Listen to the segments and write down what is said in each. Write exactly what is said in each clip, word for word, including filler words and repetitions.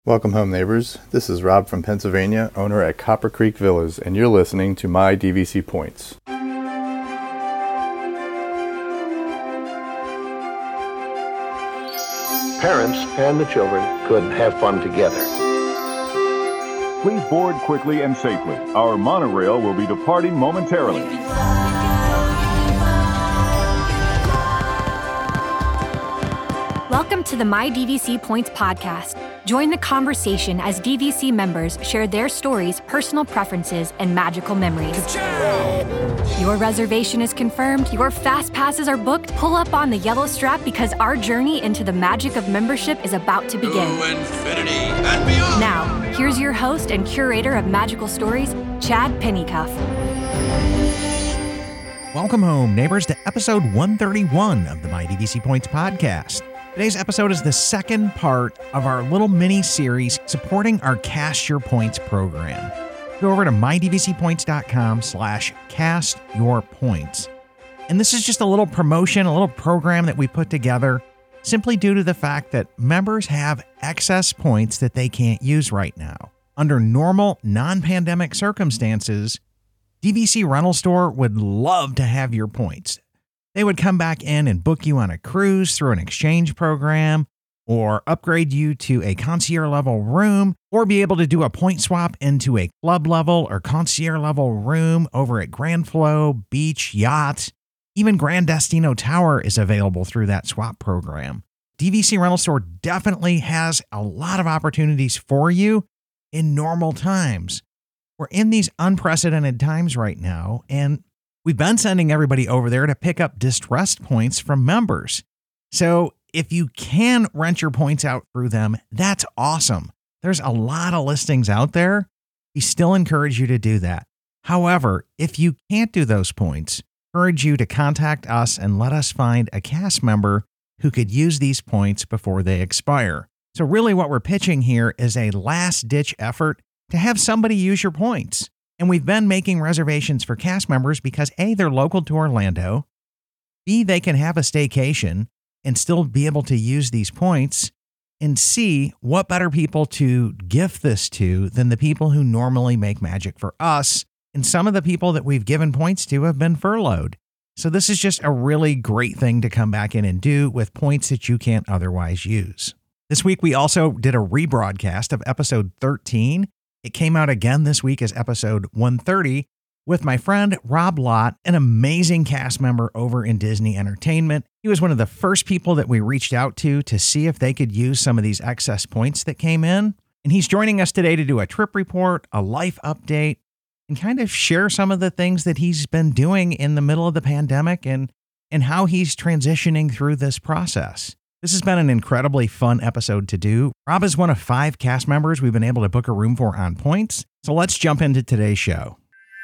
Welcome home, neighbors. This is Rob from Pennsylvania, owner at Copper Creek Villas, and you're listening to My D V C Points. Parents and the children could have fun together. Please board quickly and safely. Our monorail will be departing momentarily. Welcome to the My D V C Points podcast. Join the conversation as D V C members share their stories, personal preferences, and magical memories. Your reservation is confirmed, your fast passes are booked. Pull up on the yellow strap because our journey into the magic of membership is about to begin. To infinity and beyond. Now, here's your host and curator of magical stories, Chad Pennycuff. Welcome home, neighbors, to episode one thirty-one of the My D V C Points podcast. Today's episode is the second part of our little mini-series supporting our Cast Your Points program. Go over to mydvcpoints.com slash cast your points. And this is just a little promotion, a little program that we put together simply due to the fact that members have excess points that they can't use right now. Under normal, non-pandemic circumstances, D V C Rental Store would love to have your points. They would come back in and book you on a cruise through an exchange program, or upgrade you to a concierge level room, or be able to do a point swap into a club level or concierge level room over at Grand Flow, Beach, Yacht. Even Grand Destino Tower is available through that swap program. D V C Rental Store definitely has a lot of opportunities for you in normal times. We're in these unprecedented times right now, and we've been sending everybody over there to pick up distressed points from members. So if you can rent your points out through them, that's awesome. There's a lot of listings out there. We still encourage you to do that. However, if you can't do those points, I encourage you to contact us and let us find a cast member who could use these points before they expire. So really what we're pitching here is a last-ditch effort to have somebody use your points. And we've been making reservations for cast members because A, they're local to Orlando, B, they can have a staycation and still be able to use these points, and C, what better people to gift this to than the people who normally make magic for us, and some of the people that we've given points to have been furloughed. So this is just a really great thing to come back in and do with points that you can't otherwise use. This week, we also did a rebroadcast of episode thirteen. It came out again this week as episode one thirty with my friend Rob Lott, an amazing cast member over in Disney Entertainment. He was one of the first people that we reached out to to see if they could use some of these excess points that came in. And he's joining us today to do a trip report, a life update, and kind of share some of the things that he's been doing in the middle of the pandemic and, and how he's transitioning through this process. This has been an incredibly fun episode to do. Rob is one of five cast members we've been able to book a room for on points. So let's jump into today's show.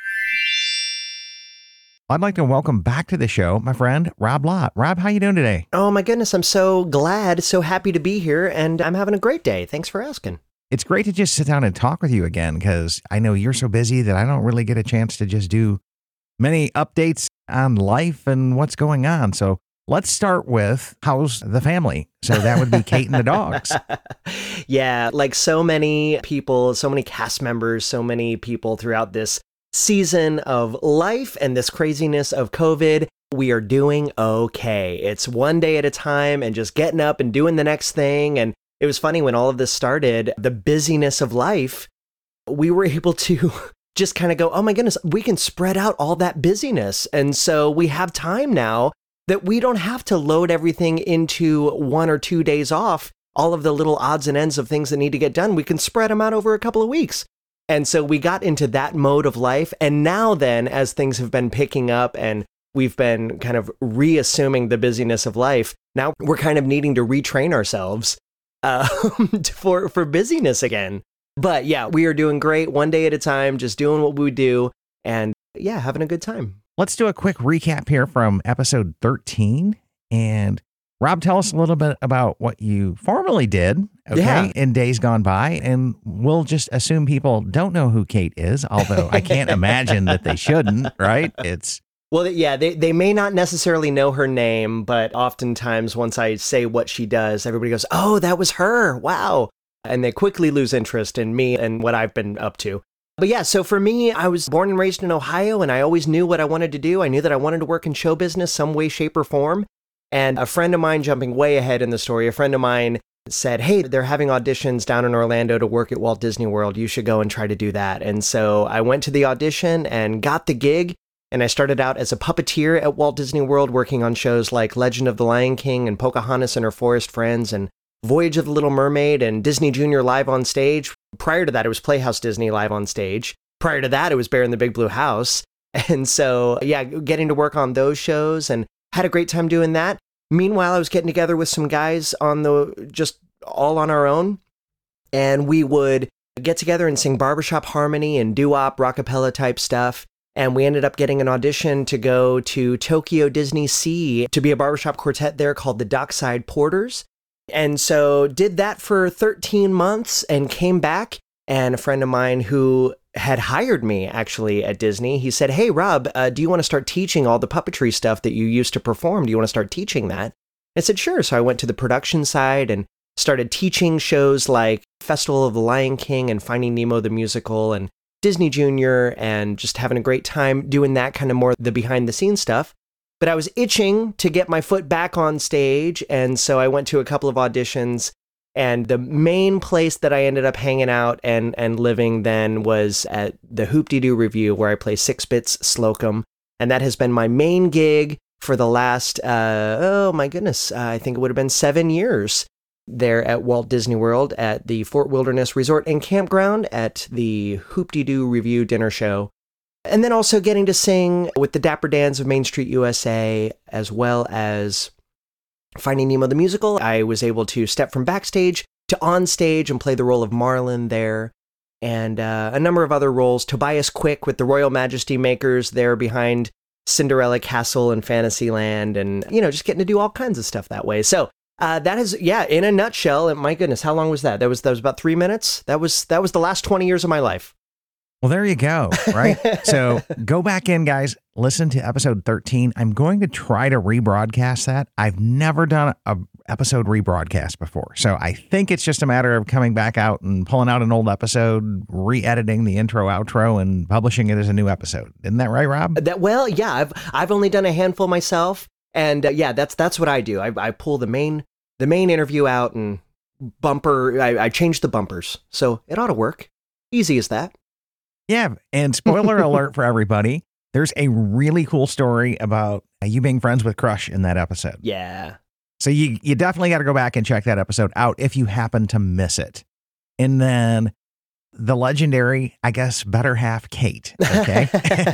I'd like to welcome back to the show my friend Rob Lott. Rob, how you doing today? Oh my goodness, I'm so glad, so happy to be here, and I'm having a great day. Thanks for asking. It's great to just sit down and talk with you again, because I know you're so busy that I don't really get a chance to just do many updates on life and what's going on. So let's start with how's the family? So that would be Kate and the dogs. Yeah, like so many people, so many cast members, so many people throughout this season of life and this craziness of COVID, we are doing okay. It's one day at a time and just getting up and doing the next thing. And it was funny when all of this started, the busyness of life, we were able to just kind of go, oh my goodness, we can spread out all that busyness. And so we have time now that we don't have to load everything into one or two days off, all of the little odds and ends of things that need to get done. We can spread them out over a couple of weeks. And so we got into that mode of life. And now then, as things have been picking up and we've been kind of reassuming the busyness of life, now we're kind of needing to retrain ourselves uh, for, for busyness again. But yeah, we are doing great one day at a time, just doing what we do and yeah, having a good time. Let's do a quick recap here from episode thirteen. And Rob, tell us a little bit about what you formerly did, okay, Yeah. in days gone by. And we'll just assume people don't know who Kate is, although I can't imagine that they shouldn't, right? It's Well, yeah, they, they may not necessarily know her name, but oftentimes once I say what she does, everybody goes, oh, that was her. Wow. and they quickly lose interest in me and what I've been up to. But yeah, so for me, I was born and raised in Ohio, and I always knew what I wanted to do. I knew that I wanted to work in show business some way, shape, or form. And a friend of mine, jumping way ahead in the story, a friend of mine said, hey, they're having auditions down in Orlando to work at Walt Disney World. You should go and try to do that. And so I went to the audition and got the gig. And I started out as a puppeteer at Walt Disney World, working on shows like Legend of the Lion King and Pocahontas and Her Forest Friends and Voyage of the Little Mermaid and Disney Junior Live on Stage. Prior to that, it was Playhouse Disney Live on Stage. Prior to that, it was Bear in the Big Blue House. And so, yeah, getting to work on those shows and had a great time doing that. Meanwhile, I was getting together with some guys on the, just all on our own. And we would get together and sing barbershop harmony and doo-wop, rockapella type stuff. And we ended up getting an audition to go to Tokyo Disney Sea to be a barbershop quartet there called the Dockside Porters. And so did that for thirteen months and came back. And a friend of mine who had hired me actually at Disney, he said, hey, Rob, uh, do you want to start teaching all the puppetry stuff that you used to perform? Do you want to start teaching that? I said, sure. So I went to the production side and started teaching shows like Festival of the Lion King and Finding Nemo the Musical and Disney Junior, and just having a great time doing that kind of more the behind the scenes stuff. But I was itching to get my foot back on stage. And so I went to a couple of auditions, and the main place that I ended up hanging out and, and living then was at the Hoop-Dee-Doo Revue, where I play Six Bits Slocum. And that has been my main gig for the last, uh, oh my goodness, uh, I think it would have been seven years there at Walt Disney World at the Fort Wilderness Resort and Campground at the Hoop-Dee-Doo Revue dinner show. And then also getting to sing with the Dapper Dans of Main Street U S A, as well as Finding Nemo the Musical. I was able to step from backstage to on stage and play the role of Marlin there. And uh, a number of other roles. Tobias Quick with the Royal Majesty Makers there behind Cinderella Castle and Fantasyland. And, you know, just getting to do all kinds of stuff that way. So uh, that is, yeah, in a nutshell, and my goodness, how long was that? That was, that was about three minutes. That was, that was the last twenty years of my life. Well, there you go, right? So go back in, guys. Listen to episode thirteen. I'm going to try to rebroadcast that. I've never done a episode rebroadcast before. So I think it's just a matter of coming back out and pulling out an old episode, re-editing the intro, outro, and publishing it as a new episode. Isn't that right, Rob? That, well, yeah, I've I've only done a handful myself. And uh, yeah, that's that's what I do. I, I pull the main the main interview out and bumper, I, I change the bumpers. So it ought to work. Easy as that. Yeah, and spoiler alert for everybody, there's a really cool story about you being friends with Crush in that episode. Yeah. So you you definitely got to go back and check that episode out if you happen to miss it. And then the legendary, I guess, better half Kate, okay?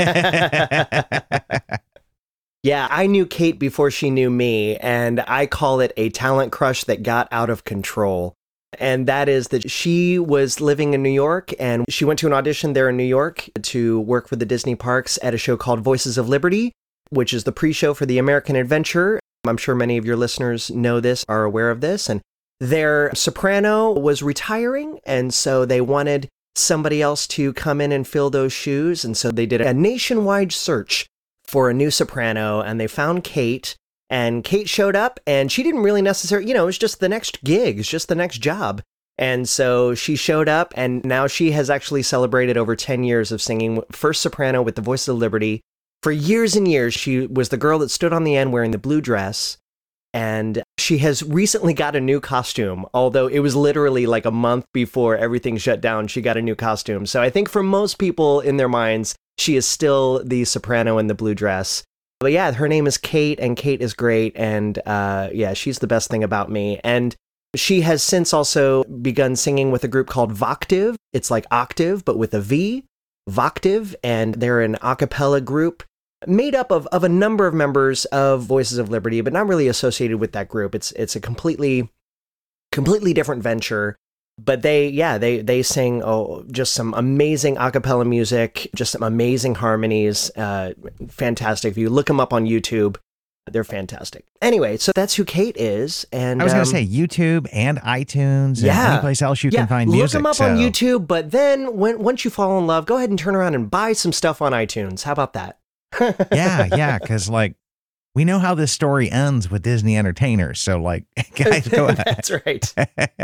Yeah, I knew Kate before she knew me, and I call it a talent crush that got out of control. And that is that she was living in New York, and she went to an audition there in New York to work for the Disney parks at a show called Voices of Liberty, which is the pre-show for the American Adventure. I'm sure many of your listeners know this, are aware of this. And their soprano was retiring, and so they wanted somebody else to come in and fill those shoes. And so they did a nationwide search for a new soprano, and they found Kate. And Kate showed up, and she didn't really necessarily, you know, it was just the next gig, it's just the next job. And so she showed up, and now she has actually celebrated over ten years of singing first soprano with the Voices of Liberty. For years and years, she was the girl that stood on the end wearing the blue dress. And she has recently got a new costume, although it was literally like a month before everything shut down, she got a new costume. So I think for most people in their minds, she is still the soprano in the blue dress. But yeah, her name is Kate, and Kate is great. And uh, yeah, she's the best thing about me. And she has since also begun singing with a group called Voctive. It's like octave, but with a V, Voctive. And they're an a cappella group made up of, of a number of members of Voices of Liberty, but not really associated with that group. It's it's a completely, completely different venture. But they, yeah, they they sing oh, just some amazing a cappella music, just some amazing harmonies. Uh, fantastic. If you look them up on YouTube, they're fantastic. Anyway, so that's who Kate is. And I was going to um, say YouTube and iTunes and yeah, any place else you yeah, can find music. Look them up so. on YouTube, but then when once you fall in love, go ahead and turn around and buy some stuff on iTunes. How about that? yeah, yeah, because like we know how this story ends with Disney entertainers. So like, guys, go ahead. That's right.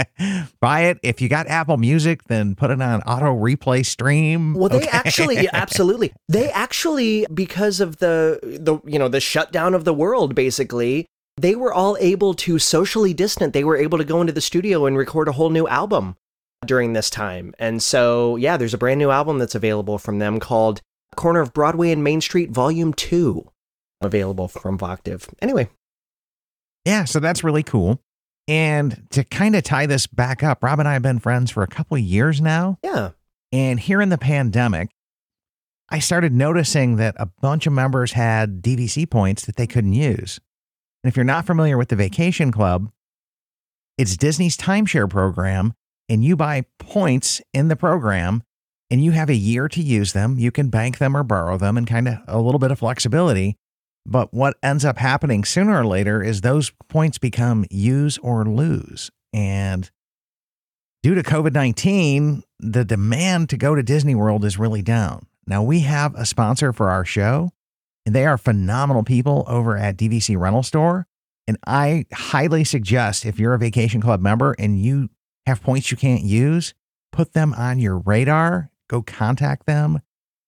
Buy it. If you got Apple Music, then put it on auto replay stream. Well, they Okay. actually, absolutely. They actually, because of the, the, you know, the shutdown of the world, basically, they were all able to socially distant. They were able to go into the studio and record a whole new album during this time. And so, yeah, there's a brand new album that's available from them called Corner of Broadway and Main Street Volume two, available from Voctive. Anyway. Yeah, so that's really cool. And to kind of tie this back up, Rob and I have been friends for a couple of years now. Yeah. And here in the pandemic, I started noticing that a bunch of members had D V C points that they couldn't use. And if you're not familiar with the Vacation Club, it's Disney's timeshare program, and you buy points in the program and you have a year to use them. You can bank them or borrow them and kind of a little bit of flexibility. But what ends up happening sooner or later is those points become use or lose. And due to COVID nineteen, the demand to go to Disney World is really down. Now, we have a sponsor for our show, and they are phenomenal people over at D V C Rental Store. And I highly suggest, if you're a Vacation Club member and you have points you can't use, put them on your radar, go contact them.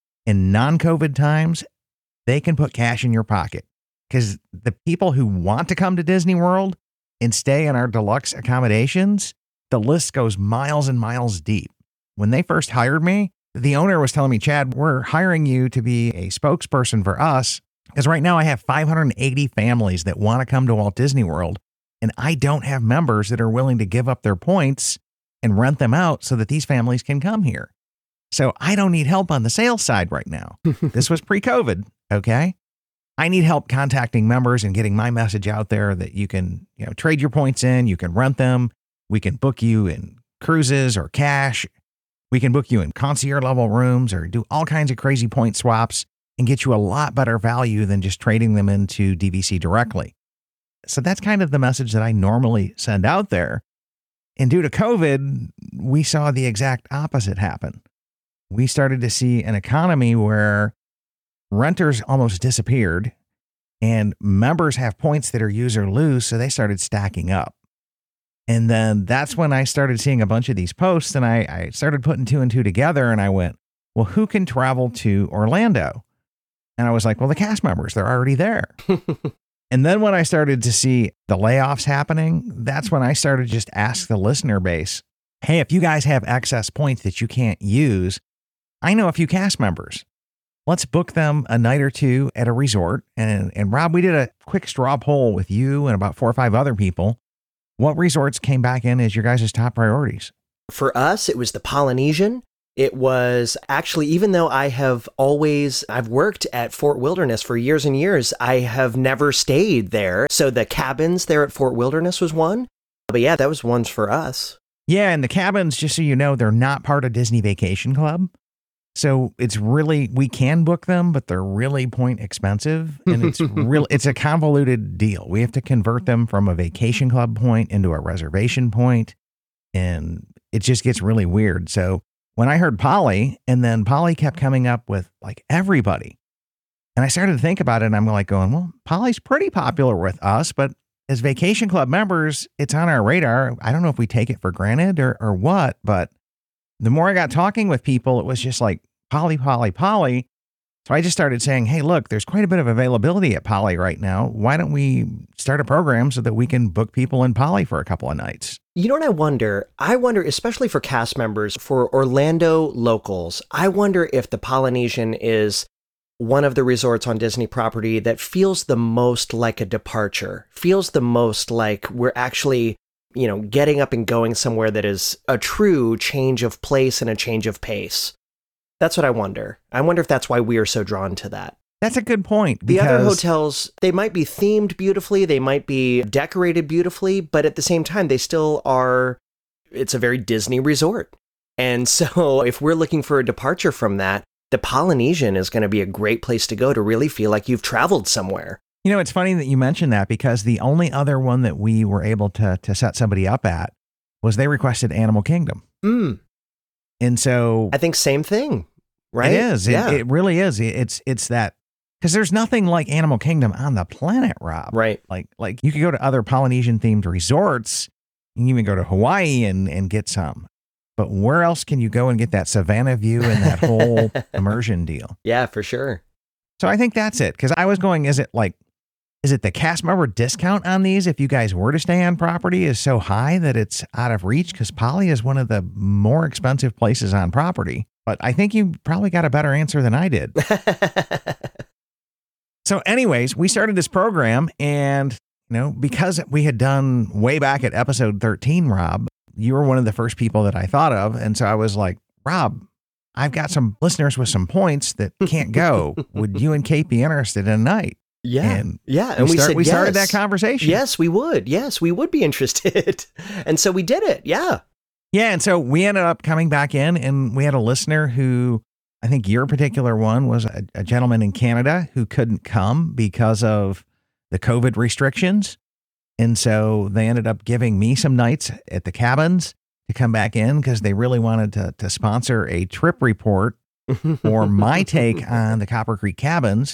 In non-COVID times, they can put cash in your pocket, because the people who want to come to Disney World and stay in our deluxe accommodations, the list goes miles and miles deep. When they first hired me, the owner was telling me, Chad, we're hiring you to be a spokesperson for us, because right now I have five hundred eighty families that want to come to Walt Disney World, and I don't have members that are willing to give up their points and rent them out so that these families can come here. So I don't need help on the sales side right now. This was pre-COVID. Okay. I need help contacting members and getting my message out there that you can, you know, trade your points in, you can rent them. We can book you in cruises or cash. We can book you in concierge level rooms or do all kinds of crazy point swaps and get you a lot better value than just trading them into D V C directly. So that's kind of the message that I normally send out there. And due to COVID, we saw the exact opposite happen. We started to see an economy where renters almost disappeared and members have points that are use or lose. So they started stacking up. And then that's when I started seeing a bunch of these posts, and I, I started putting two and two together, and I went, well, who can travel to Orlando? And I was like, well, the cast members, they're already there. And then when I started to see the layoffs happening, that's when I started to just ask the listener base, hey, if you guys have excess points that you can't use, I know a few cast members. Let's book them a night or two at a resort. And, and Rob, we did a quick straw poll with you and about four or five other people. What resorts came back in as your guys' top priorities? For us, it was the Polynesian. It was actually, even though I have always, I've worked at Fort Wilderness for years and years, I have never stayed there. So the cabins there at Fort Wilderness was one. But yeah, that was ones for us. Yeah, and the cabins, just so you know, they're not part of Disney Vacation Club. So it's really, we can book them, but they're really point expensive. And it's real, it's a convoluted deal. We have to convert them from a Vacation Club point into a reservation point, and it just gets really weird. So when I heard Poly, and then Poly kept coming up with like everybody, and I started to think about it, and I'm like going, well, Poly's pretty popular with us, but as Vacation Club members, it's on our radar. I don't know if we take it for granted or, or what, but the more I got talking with people, it was just like Poly, Poly, Poly. So I just started saying, hey, look, there's quite a bit of availability at Poly right now. Why don't we start a program so that we can book people in Poly for a couple of nights? You know what I wonder? I wonder, especially for cast members, for Orlando locals, I wonder if the Polynesian is one of the resorts on Disney property that feels the most like a departure, feels the most like we're actually, you know, getting up and going somewhere that is a true change of place and a change of pace. That's what I wonder. I wonder if that's why we are so drawn to that. That's a good point. The other hotels, they might be themed beautifully, they might be decorated beautifully, but at the same time, they still are, it's a very Disney resort. And so if we're looking for a departure from that, the Polynesian is going to be a great place to go to really feel like you've traveled somewhere. You know, it's funny that you mentioned that, because the only other one that we were able to to set somebody up at was they requested Animal Kingdom. Mm. And so I think same thing, right? It is. Yeah. It, it really is. It's it's that Because there's nothing like Animal Kingdom on the planet, Rob. Right. Like, like you could go to other Polynesian-themed resorts. You can even go to Hawaii and, and get some. But where else can you go and get that Savannah view and that whole immersion deal? Yeah, for sure. So I think that's it. Because I was going, is it like, is it the cast member discount on these if you guys were to stay on property is so high that it's out of reach? Because Poly is one of the more expensive places on property. But I think you probably got a better answer than I did. So anyways, we started this program and, you know, because we had done way back at episode thirteen, Rob, you were one of the first people that I thought of. And so I was like, Rob, I've got some listeners with some points that can't go. Would you and Kate be interested in a night? Yeah. And yeah. And we, we, start, said, we yes. started that conversation. Yes, we would. Yes, we would be interested. And so we did it. Yeah. Yeah. And so we ended up coming back in and we had a listener who, I think your particular one was a, a gentleman in Canada who couldn't come because of the COVID restrictions. And so they ended up giving me some nights at the cabins to come back in because they really wanted to, to sponsor a trip report for my take on the Copper Creek cabins.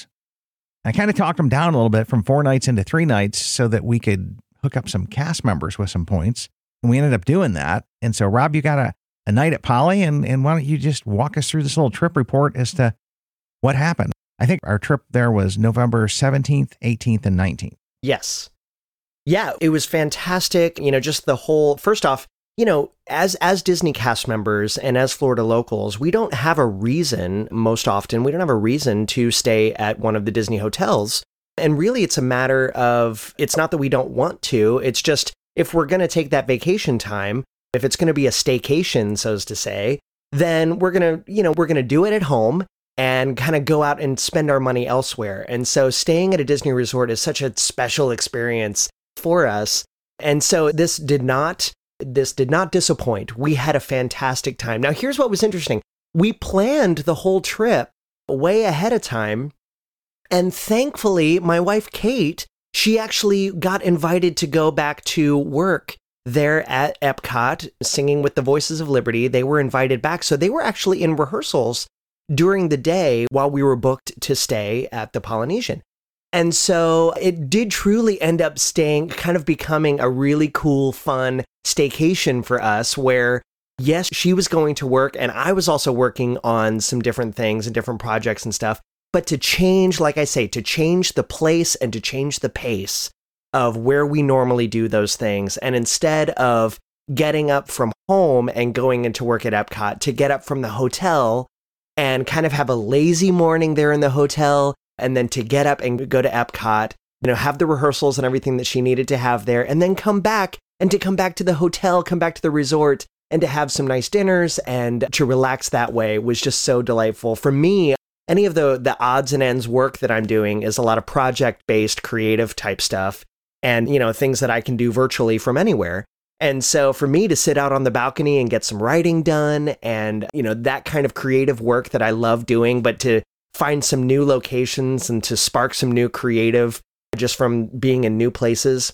I kind of talked them down a little bit from four nights into three nights so that we could hook up some cast members with some points. And we ended up doing that. And so, Rob, you got a, a night at Poly, and, and why don't you just walk us through this little trip report as to what happened? I think our trip there was November seventeenth, eighteenth, and nineteenth. Yes. Yeah, it was fantastic. You know, just the whole, first off, you know, as as Disney cast members and as Florida locals, we don't have a reason, most often, we don't have a reason to stay at one of the Disney hotels. And really, it's a matter of, it's not that we don't want to, it's just, if we're going to take that vacation time, if it's going to be a staycation, so as to say, then we're going to, you know, we're going to do it at home and kind of go out and spend our money elsewhere. And so staying at a Disney resort is such a special experience for us. And so this did not, this did not disappoint. We had a fantastic time. Now, here's what was interesting. We planned the whole trip way ahead of time. And thankfully, my wife, Kate, she actually got invited to go back to work there at Epcot, singing with the Voices of Liberty. They were invited back. So they were actually in rehearsals during the day while we were booked to stay at the Polynesian. And so it did truly end up staying, kind of becoming a really cool, fun staycation for us where, yes, she was going to work and I was also working on some different things and different projects and stuff. But to change, like I say, to change the place and to change the pace of where we normally do those things. And instead of getting up from home and going into work at Epcot, to get up from the hotel and kind of have a lazy morning there in the hotel, and then to get up and go to Epcot, you know, have the rehearsals and everything that she needed to have there, and then come back and to come back to the hotel, come back to the resort, and to have some nice dinners and to relax that way was just so delightful. For me, any of the, the odds and ends work that I'm doing is a lot of project-based creative type stuff and, you know, things that I can do virtually from anywhere. And so for me to sit out on the balcony and get some writing done and, you know, that kind of creative work that I love doing, but to find some new locations and to spark some new creative just from being in new places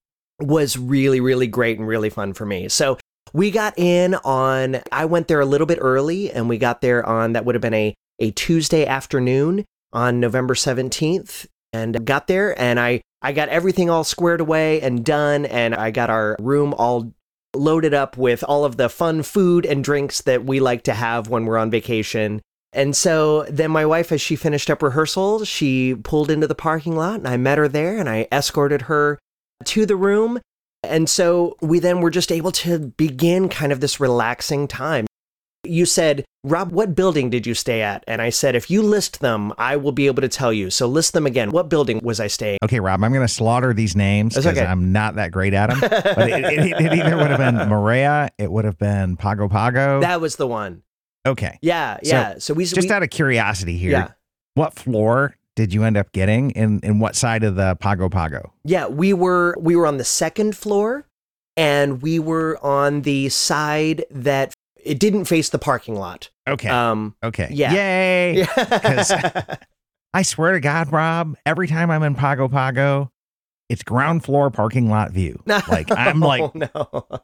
was really, really great and really fun for me. So we got in on, I went there a little bit early and we got there on, that would have been a, a Tuesday afternoon on November seventeenth, and got there and I, I got everything all squared away and done. And I got our room all loaded up with all of the fun food and drinks that we like to have when we're on vacation. And so then my wife, as she finished up rehearsal, she pulled into the parking lot and I met her there and I escorted her to the room. And so we then were just able to begin kind of this relaxing time. You said, Rob, what building did you stay at? And I said, if you list them, I will be able to tell you. So list them again. What building was I staying? Okay, Rob, I'm going to slaughter these names because okay. I'm not that great at them. But it, it, it either would have been Moorea, it would have been Pago Pago. That was the one. Okay. Yeah, yeah. So, so we just we, out of curiosity here, yeah. What floor did you end up getting, and in what side of the Pago Pago? Yeah, we were we were on the second floor, and we were on the side that it didn't face the parking lot. Okay. Um. Okay. Yeah. Yay! Because I swear to God, Rob, every time I'm in Pago Pago, it's ground floor parking lot view. Like I'm like, no.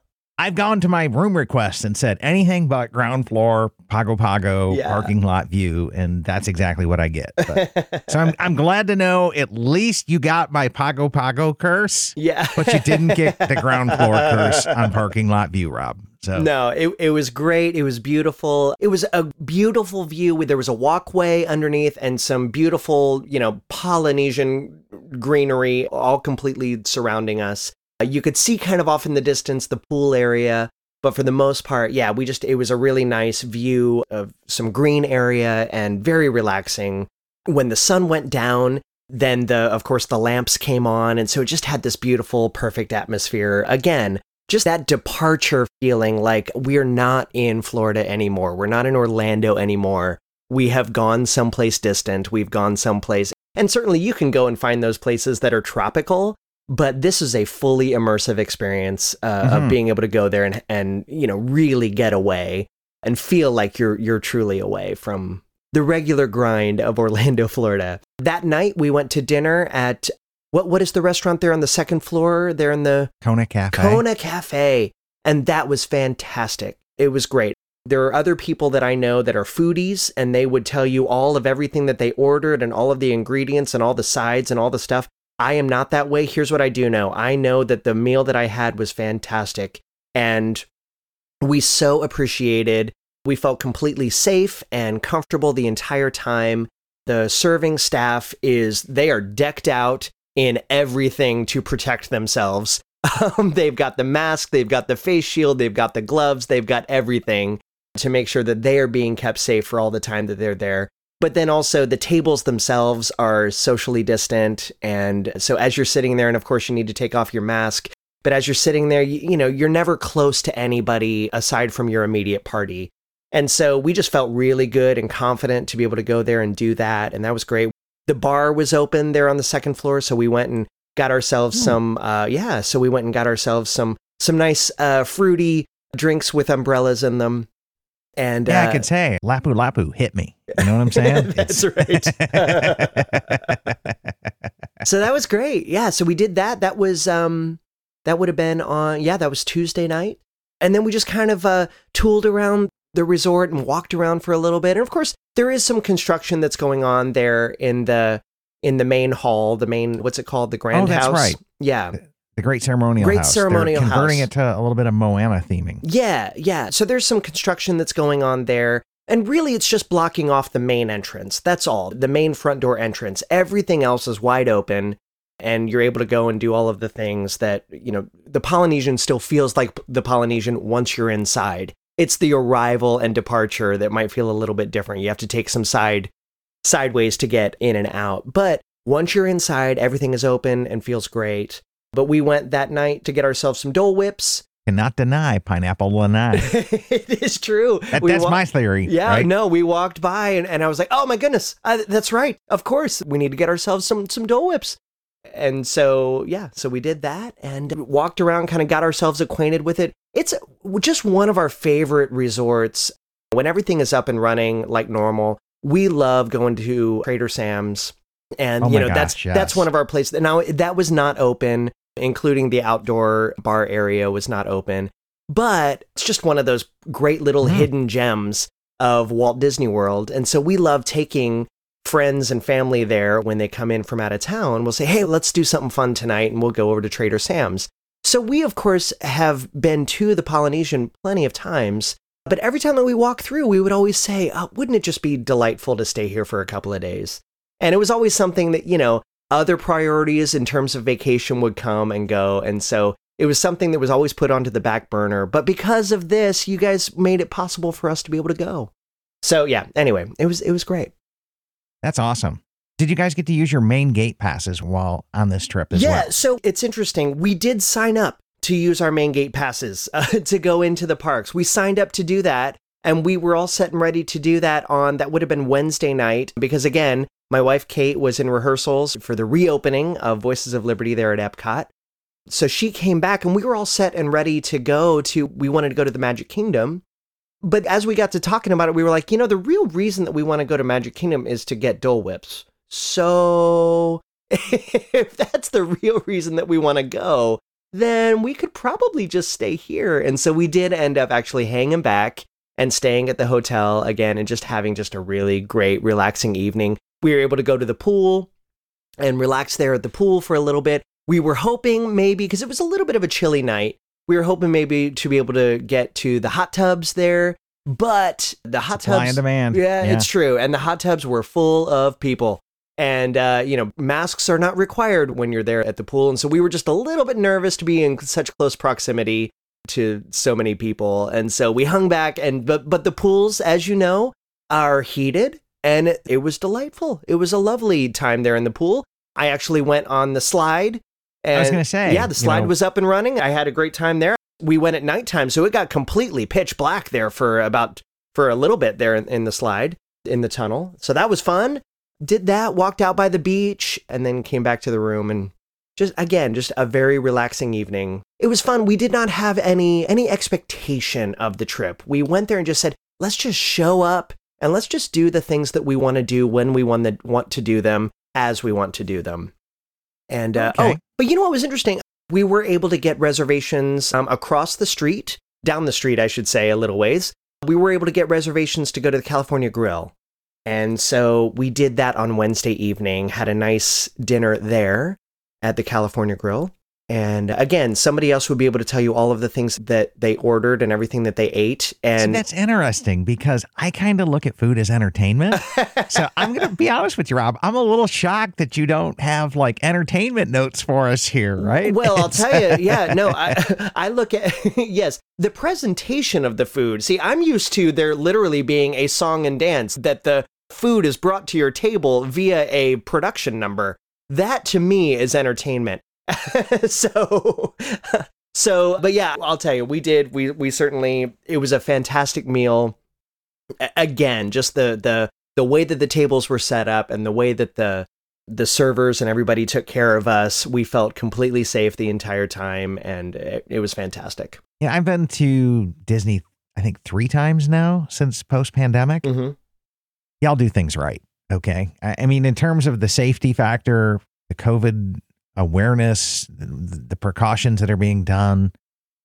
I've gone to my room request and said anything but ground floor, Pago Pago, Yeah. parking lot view, and that's exactly what I get. But, so I'm I'm glad to know at least you got my Pago Pago curse, Yeah. but you didn't get the ground floor curse on parking lot view, Rob. So No, it, it was great. It was beautiful. It was a beautiful view. There was a walkway underneath and some beautiful, you know, Polynesian greenery all completely surrounding us. Uh, You could see kind of off in the distance the pool area, but for the most part, yeah, we just, it was a really nice view of some green area and very relaxing. When the sun went down, then the, of course, the lamps came on. And so it just had this beautiful, perfect atmosphere. Again, just that departure feeling like we're not in Florida anymore. We're not in Orlando anymore. We have gone someplace distant. We've gone someplace. And certainly you can go and find those places that are tropical, but this is a fully immersive experience uh, Mhm. of being able to go there and, and, you know, really get away and feel like you're, you're truly away from the regular grind of Orlando, Florida. That night we went to dinner at What what is the restaurant there on the second floor? There in the Kona Cafe. Kona Cafe. And that was fantastic. It was great. There are other people that I know that are foodies, and they would tell you all of everything that they ordered and all of the ingredients and all the sides and all the stuff. I am not that way. Here's what I do know. I know that the meal that I had was fantastic, and we so appreciated. We felt completely safe and comfortable the entire time. The serving staff is, they are decked out in everything to protect themselves. Um, they've got the mask, they've got the face shield, they've got the gloves, they've got everything to make sure that they are being kept safe for all the time that they're there. But then also the tables themselves are socially distant. And so as you're sitting there, and of course you need to take off your mask, but as you're sitting there, you, you know, you're never close to anybody aside from your immediate party. And so we just felt really good and confident to be able to go there and do that. And that was great. The bar was open there on the second floor, so we went and got ourselves Hmm. some, uh, yeah, so we went and got ourselves some some nice uh, fruity drinks with umbrellas in them. And Yeah, uh, I could say Lapu Lapu hit me. You know what I'm saying? That's It's- so that was great. Yeah, so we did that. That was, um, that would have been on, yeah, that was Tuesday night. And then we just kind of uh, tooled around the resort and walked around for a little bit. And of course, there is some construction that's going on there in the in the main hall, the main, what's it called? The Grand Oh, that's House. right. Yeah. The Great Ceremonial Great House. Ceremonial They're converting House. it to a little bit of Moana theming. Yeah, yeah. So there's some construction that's going on there. And really, it's just blocking off the main entrance. That's all. The main front door entrance. Everything else is wide open. And you're able to go and do all of the things that, you know, the Polynesian still feels like the Polynesian once you're inside. It's the arrival and departure that might feel a little bit different. You have to take some side sideways to get in and out. But once you're inside, everything is open and feels great. But we went that night to get ourselves some Dole Whips. Cannot deny pineapple lanai. It is true. That, We that's wa- my theory. Yeah, right? no, we walked by and, and I was like, oh my goodness, uh, that's right. Of course, we need to get ourselves some some Dole Whips. And so, yeah, so we did that and walked around, kind of got ourselves acquainted with it. It's just one of our favorite resorts. When everything is up and running like normal, we love going to Trader Sam's. And, Oh you my know, gosh, that's yes. that's one of our places. Now, that was not open, including the outdoor bar area was not open. But it's just one of those great little Mm. hidden gems of Walt Disney World. And so we love taking friends and family there when they come in from out of town. We'll say, hey, let's do something fun tonight, and we'll go over to Trader Sam's. So we, of course, have been to the Polynesian plenty of times. But every time that we walk through, we would always say, oh, wouldn't it just be delightful to stay here for a couple of days? And it was always something that, you know, other priorities in terms of vacation would come and go. And so it was something that was always put onto the back burner. But because of this, you guys made it possible for us to be able to go. So yeah, anyway, it was it was great. That's awesome. Did you guys get to use your main gate passes while on this trip as Yeah, well? so it's interesting. We did sign up to use our main gate passes uh, to go into the parks. We signed up to do that, and we were all set and ready to do that on, that would have been Wednesday night, because again, my wife Kate was in rehearsals for the reopening of Voices of Liberty there at Epcot. So she came back, and we were all set and ready to go to, we wanted to go to the Magic Kingdom. But as we got to talking about it, we were like, you know, the real reason that we want to go to Magic Kingdom is to get Dole Whips. So if that's the real reason that we want to go, then we could probably just stay here. And so we did end up actually hanging back and staying at the hotel again and just having just a really great, relaxing evening. We were able to go to the pool and relax there at the pool for a little bit. We were hoping maybe, because it was a little bit of a chilly night, we were hoping maybe to be able to get to the hot tubs there, but the hot Supply tubs... and demand. Yeah, Yeah. it's true. And the hot tubs were full of people. And, uh, you know, masks are not required when you're there at the pool. And so we were just a little bit nervous to be in such close proximity to so many people. And so we hung back, and but but the pools, as you know, are heated, and it, it was delightful. It was a lovely time there in the pool. I actually went on the slide. And I was going to say. yeah, the slide you know, was up and running. I had a great time there. We went at nighttime, so it got completely pitch black there for about, for a little bit there in, in the slide, in the tunnel. So that was fun. Did that, walked out by the beach, and then came back to the room, and just, again, just a very relaxing evening. It was fun. We did not have any any expectation of the trip. We went there and just said, let's just show up, and let's just do the things that we want to do when we want to, want to do them, as we want to do them. And, uh, Okay. oh, but you know what was interesting? We were able to get reservations um, across the street, down the street, I should say, a little ways. We were able to get reservations to go to the California Grill. And so we did that on Wednesday evening, had a nice dinner there at the California Grill. And again, somebody else would be able to tell you all of the things that they ordered and everything that they ate. See, And that's interesting because I kind of look at food as entertainment. So I'm going to be honest with you, Rob. I'm a little shocked that you don't have like entertainment notes for us here, right? Well, I'll It's- tell you, yeah, no, I I look at, yes, the presentation of the food. See, I'm used to there literally being a song and dance, that the food is brought to your table via a production number. That to me is entertainment. so, so, but yeah, I'll tell you, we did, we, we certainly, it was a fantastic meal. A- Again, just the, the, the way that the tables were set up and the way that the, the servers and everybody took care of us, we felt completely safe the entire time, and it, it was fantastic. Yeah, I've been to Disney, I think, three times now since post-pandemic. Mm-hmm. Y'all do things right, okay? I, I mean, in terms of the safety factor, the COVID awareness, the, the precautions that are being done,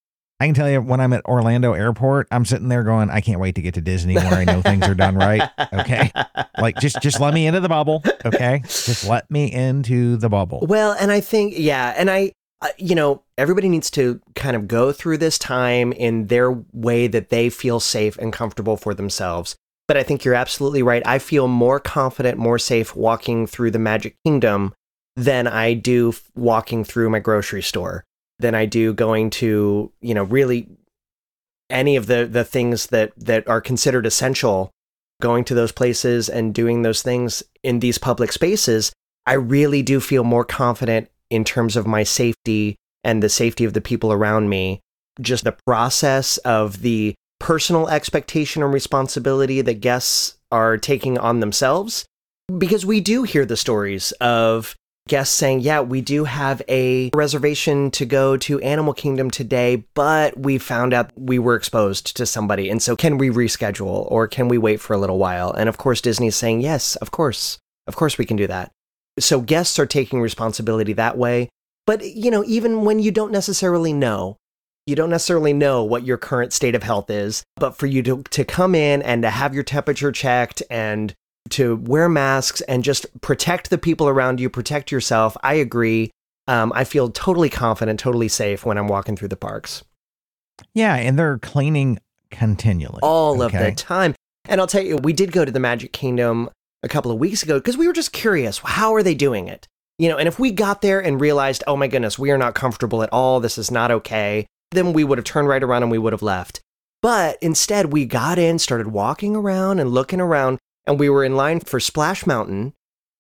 I can tell you when I'm at Orlando Airport, I'm sitting there going, I can't wait to get to Disney where I know things are done right, okay? Like, just just let me into the bubble, okay? Just let me into the bubble. Well, and I think, yeah, and I, uh, you know, everybody needs to kind of go through this time in their way that they feel safe and comfortable for themselves. But I think you're absolutely right. I feel more confident, more safe walking through the Magic Kingdom than I do f- walking through my grocery store, than I do going to, you know, really any of the, the things that, that are considered essential, going to those places and doing those things in these public spaces. I really do feel more confident in terms of my safety and the safety of the people around me. Just the process of the personal expectation and responsibility that guests are taking on themselves. Because we do hear the stories of guests saying, yeah, we do have a reservation to go to Animal Kingdom today, but we found out we were exposed to somebody. And so can we reschedule, or can we wait for a little while? And of course, Disney's saying, yes, of course. Of course we can do that. So guests are taking responsibility that way. But, you know, even when you don't necessarily know, you don't necessarily know what your current state of health is, but for you to, to come in and to have your temperature checked and to wear masks and just protect the people around you, protect yourself. I agree. Um, I feel totally confident, totally safe when I'm walking through the parks. Yeah, and they're cleaning continually. All okay? of the time. And I'll tell you, we did go to the Magic Kingdom a couple of weeks ago because we were just curious. How are they doing it? You know, and if we got there and realized, oh my goodness, we are not comfortable at all, this is not okay, then we would have turned right around and we would have left. But instead, we got in, started walking around and looking around, and we were in line for Splash Mountain,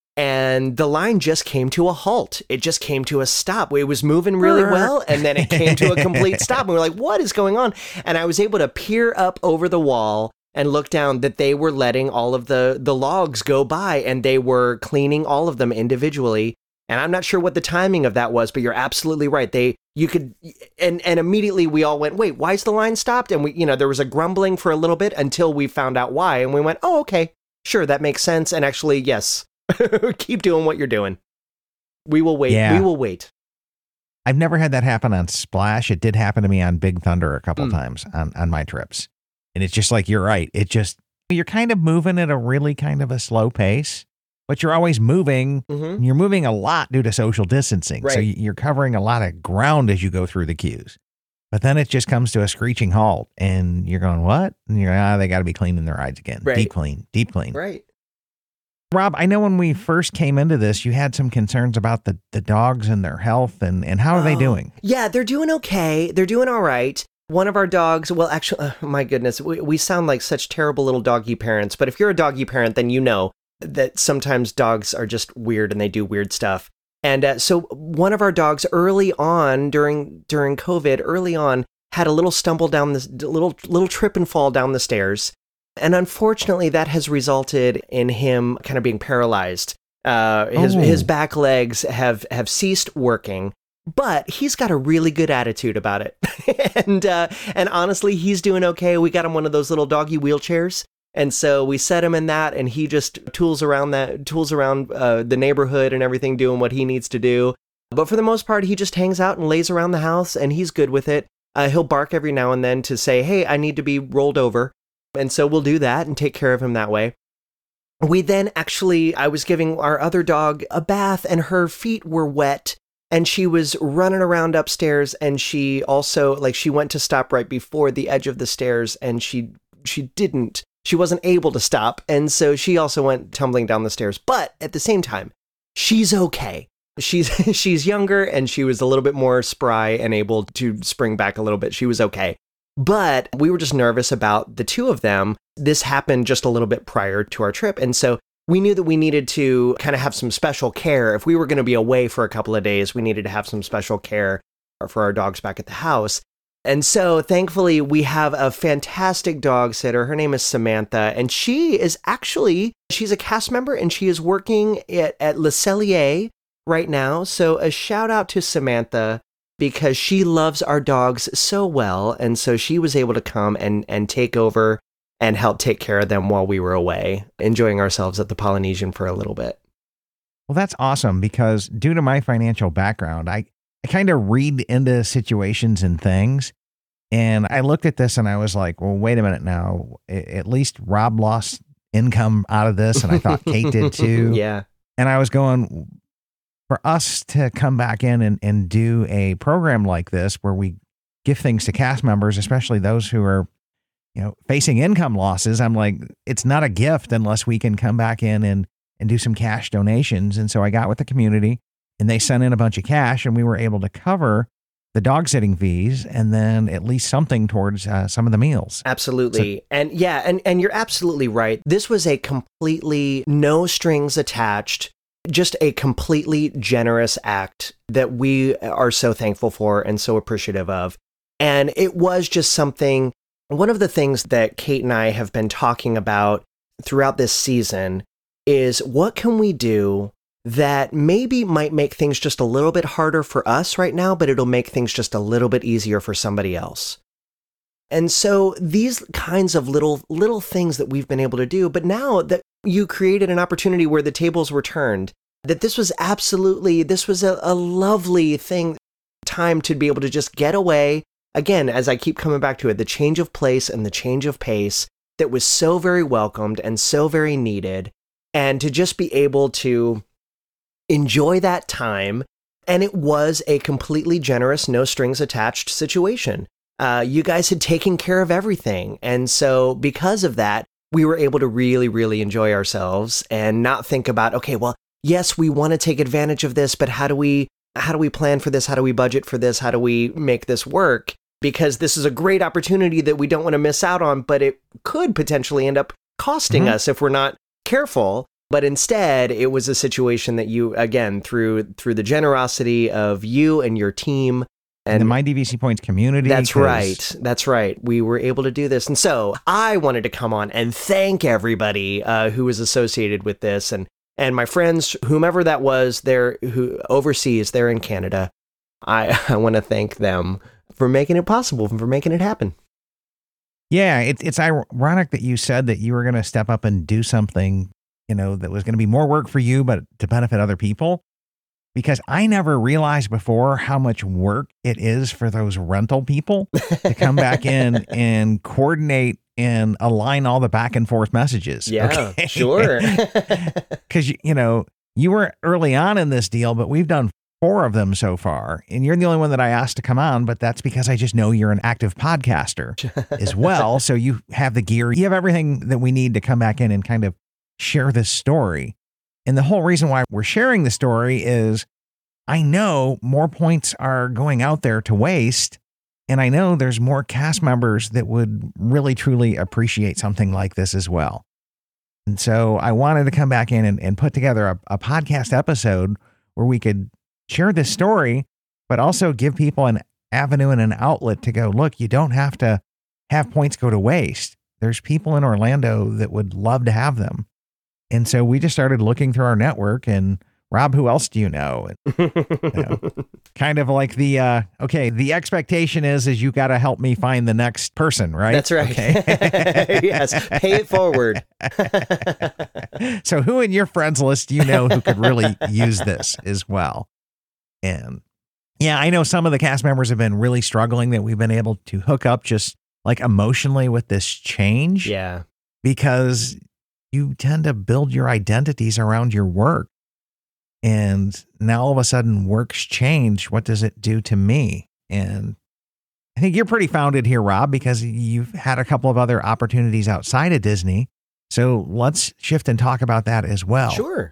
and the line just came to a halt. It just came to a stop. It was moving really well, and then it came to a complete stop. And we were like, what is going on? And I was able to peer up over the wall and look down that they were letting all of the, the logs go by, and they were cleaning all of them individually. And I'm not sure what the timing of that was, but you're absolutely right. They, you could, and, and immediately we all went, wait, why is the line stopped? And we, you know, there was a grumbling for a little bit until we found out why. And we went, oh, okay, sure, that makes sense. And actually, yes, keep doing what you're doing. We will wait. Yeah. We will wait. I've never had that happen on Splash. It did happen to me on Big Thunder a couple Mm. times on, on my trips. And it's just like, you're right. It just, you're kind of moving at a really kind of a slow pace, but you're always moving. Mm-hmm. You're moving a lot due to social distancing. So Right. you're covering a lot of ground as you go through the queues. But then it just comes to a screeching halt and you're going, what? And you're, ah, they got to be cleaning their rides again. Right. Deep clean, deep clean. Right. Rob, I know when we first came into this, you had some concerns about the, the dogs and their health and, and how are they Oh, doing? Yeah, they're doing okay. They're doing all right. One of our dogs, well, actually, uh, my goodness, we, we sound like such terrible little doggy parents. But if you're a doggy parent, then you know that sometimes dogs are just weird and they do weird stuff. And uh, so one of our dogs early on during during COVID, early on, had a little stumble down this little little trip and fall down the stairs. And unfortunately, that has resulted in him kind of being paralyzed. Uh, his Oh. his back legs have have ceased working, but he's got a really good attitude about it. and uh, and honestly, he's doing okay. We got him one of those little doggy wheelchairs, and so we set him in that, and he just tools around that, tools around uh, the neighborhood and everything, doing what he needs to do. But for the most part, he just hangs out and lays around the house, and he's good with it. Uh, he'll bark every now and then to say, "Hey, I need to be rolled over." And so we'll do that and take care of him that way. We then actually, I was giving our other dog a bath and her feet were wet and she was running around upstairs and she also, like she went to stop right before the edge of the stairs and she, she didn't, she wasn't able to stop. And so she also went tumbling down the stairs. But at the same time, she's okay. She's, she's younger and she was a little bit more spry and able to spring back a little bit. She was okay. But we were just nervous about the two of them. This happened just a little bit prior to our trip. And so we knew that we needed to kind of have some special care. If we were going to be away for a couple of days, we needed to have some special care for our dogs back at the house. And so thankfully, we have a fantastic dog sitter. Her name is Samantha. And she is actually, she's a cast member and she is working at, at Le Cellier right now. So a shout out to Samantha, because she loves our dogs so well. And so she was able to come and, and take over and help take care of them while we were away, enjoying ourselves at the Polynesian for a little bit. Well, that's awesome because due to my financial background, I, I kind of read into situations and things. And I looked at this and I was like, well, wait a minute now. A- At least Rob lost income out of this. And I thought Kate did too. Yeah. And I was going, for us to come back in and, and do a program like this where we give things to cast members, especially those who are, you know, facing income losses, I'm like, it's not a gift unless we can come back in and, and do some cash donations. And so I got with the community and they sent in a bunch of cash and we were able to cover the dog sitting fees and then at least something towards uh, some of the meals. Absolutely. So, and yeah, and, and you're absolutely right. This was a completely no strings attached, just a completely generous act that we are so thankful for and so appreciative of. And it was just something, one of the things that Kate and I have been talking about throughout this season is what can we do that maybe might make things just a little bit harder for us right now, but it'll make things just a little bit easier for somebody else. And so these kinds of little little things that we've been able to do, but now that you created an opportunity where the tables were turned, that this was absolutely, this was a, a lovely thing, time to be able to just get away. Again, as I keep coming back to it, the change of place and the change of pace that was so very welcomed and so very needed. And to just be able to enjoy that time. And it was a completely generous, no strings attached situation. Uh, you guys had taken care of everything. And so because of that, we were able to really, really enjoy ourselves and not think about, okay, well, yes, we want to take advantage of this, but how do we, how do we plan for this? How do we budget for this? How do we make this work? Because this is a great opportunity that we don't want to miss out on, but it could potentially end up costing mm-hmm. us if we're not careful. But instead, it was a situation that you, again, through through the generosity of you and your team, and the My D V C Points community. That's right. That's right. We were able to do this. And so I wanted to come on and thank everybody uh, who was associated with this. And and my friends, whomever that was there, who overseas, they're in Canada. I, I want to thank them for making it possible, for making it happen. Yeah, it, it's ironic that you said that you were going to step up and do something, you know, that was going to be more work for you, but to benefit other people. because I never realized before how much work it is for those rental people to come back in and coordinate and align all the back and forth messages. Yeah, okay? sure. Because, you know, you were early on in this deal, but we've done four of them so far. And you're the only one that I asked to come on, but that's because I just know you're an active podcaster as well. So you have the gear, you have everything that we need to come back in and kind of share this story. And the whole reason why we're sharing the story is I know more points are going out there to waste. And I know there's more cast members that would really, truly appreciate something like this as well. And so I wanted to come back in and, and put together a, a podcast episode where we could share this story, but also give people an avenue and an outlet to go, look, you don't have to have points go to waste. There's people in Orlando that would love to have them. And so we just started looking through our network and Rob, who else do you know? And, you know kind of like the, uh, okay, the expectation is, is you got to help me find the next person, right? That's right. Okay. Yes. Pay it forward. So who in your friends list do you know who could really use this as well? And yeah, I know some of the cast members have been really struggling that we've been able to hook up just like emotionally with this change. Yeah. Because you tend to build your identities around your work. And now all of a sudden work's changed. What does it do to me? And I think you're pretty founded here, Rob, because you've had a couple of other opportunities outside of Disney. So let's shift and talk about that as well. Sure.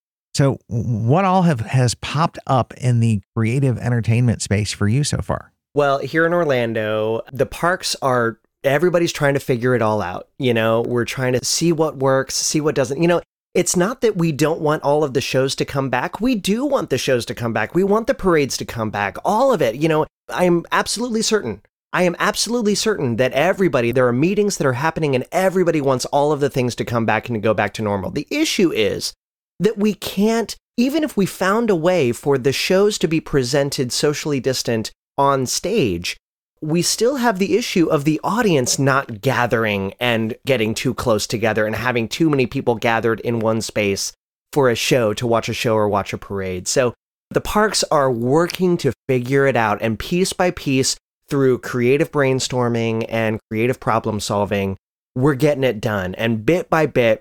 So what all have has popped up in the creative entertainment space for you so far? Well, here in Orlando, the parks are, everybody's trying to figure it all out. You know, we're trying to see what works, see what doesn't. You know, it's not that we don't want all of the shows to come back. We do want the shows to come back. We want the parades to come back, all of it. You know, I'm absolutely certain. I am absolutely certain that everybody, there are meetings that are happening and everybody wants all of the things to come back and to go back to normal. The issue is that we can't, even if we found a way for the shows to be presented socially distant on stage, we still have the issue of the audience not gathering and getting too close together and having too many people gathered in one space for a show, to watch a show or watch a parade. So the parks are working to figure it out, and piece by piece, through creative brainstorming and creative problem solving, we're getting it done. And bit by bit,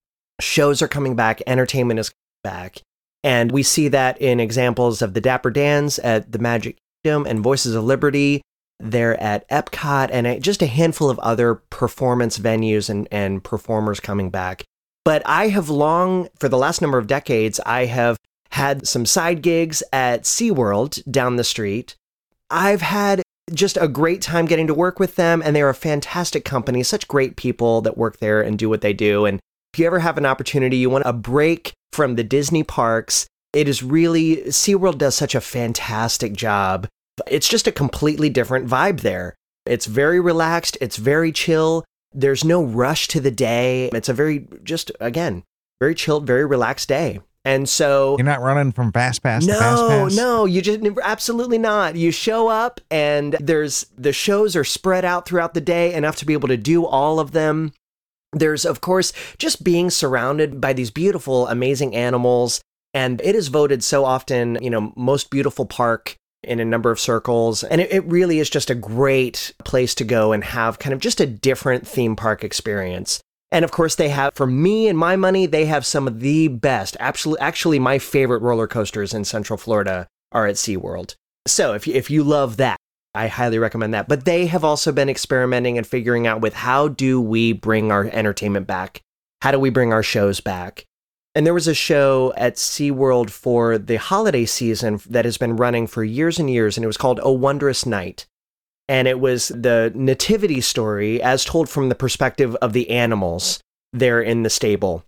shows are coming back, entertainment is coming back. And we see that in examples of the Dapper Dans at the Magic Kingdom and Voices of Liberty. They're at Epcot and a, just a handful of other performance venues and, and performers coming back. But I have long, for the last number of decades, I have had some side gigs at SeaWorld down the street. I've had just a great time getting to work with them, and they're a fantastic company, such great people that work there and do what they do. And if you ever have an opportunity, you want a break from the Disney parks, it is really, SeaWorld does such a fantastic job. It's just a completely different vibe there. It's very relaxed. It's very chill. There's no rush to the day. It's a very, just again, very chilled, very relaxed day. And so you're not running from fast pass no, to fast pass. No, you just absolutely not. You show up and there's the shows are spread out throughout the day enough to be able to do all of them. There's, of course, just being surrounded by these beautiful, amazing animals. And it is voted so often, you know, most beautiful park in a number of circles. And it, it really is just a great place to go and have kind of just a different theme park experience. And of course, they have, for me and my money, they have some of the best, absolutely, actually my favorite roller coasters in Central Florida are at SeaWorld. So if you, if you love that, I highly recommend that. But they have also been experimenting and figuring out with how do we bring our entertainment back? How do we bring our shows back? And there was a show at SeaWorld for the holiday season that has been running for years and years, and it was called A Wondrous Night. And it was the nativity story as told from the perspective of the animals there in the stable.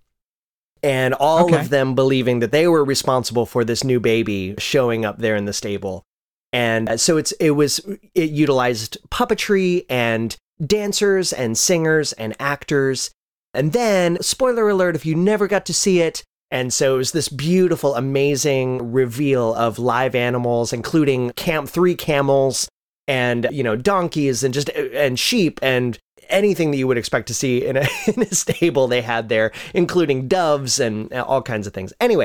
And all okay. of them believing that they were responsible for this new baby showing up there in the stable. And so it's it was it utilized puppetry and dancers and singers and actors. And then, spoiler alert, if you never got to see it, and so it was this beautiful, amazing reveal of live animals, including cam- three camels and, you know, donkeys and just and sheep and anything that you would expect to see in a, in a stable they had there, including doves and all kinds of things. Anyway,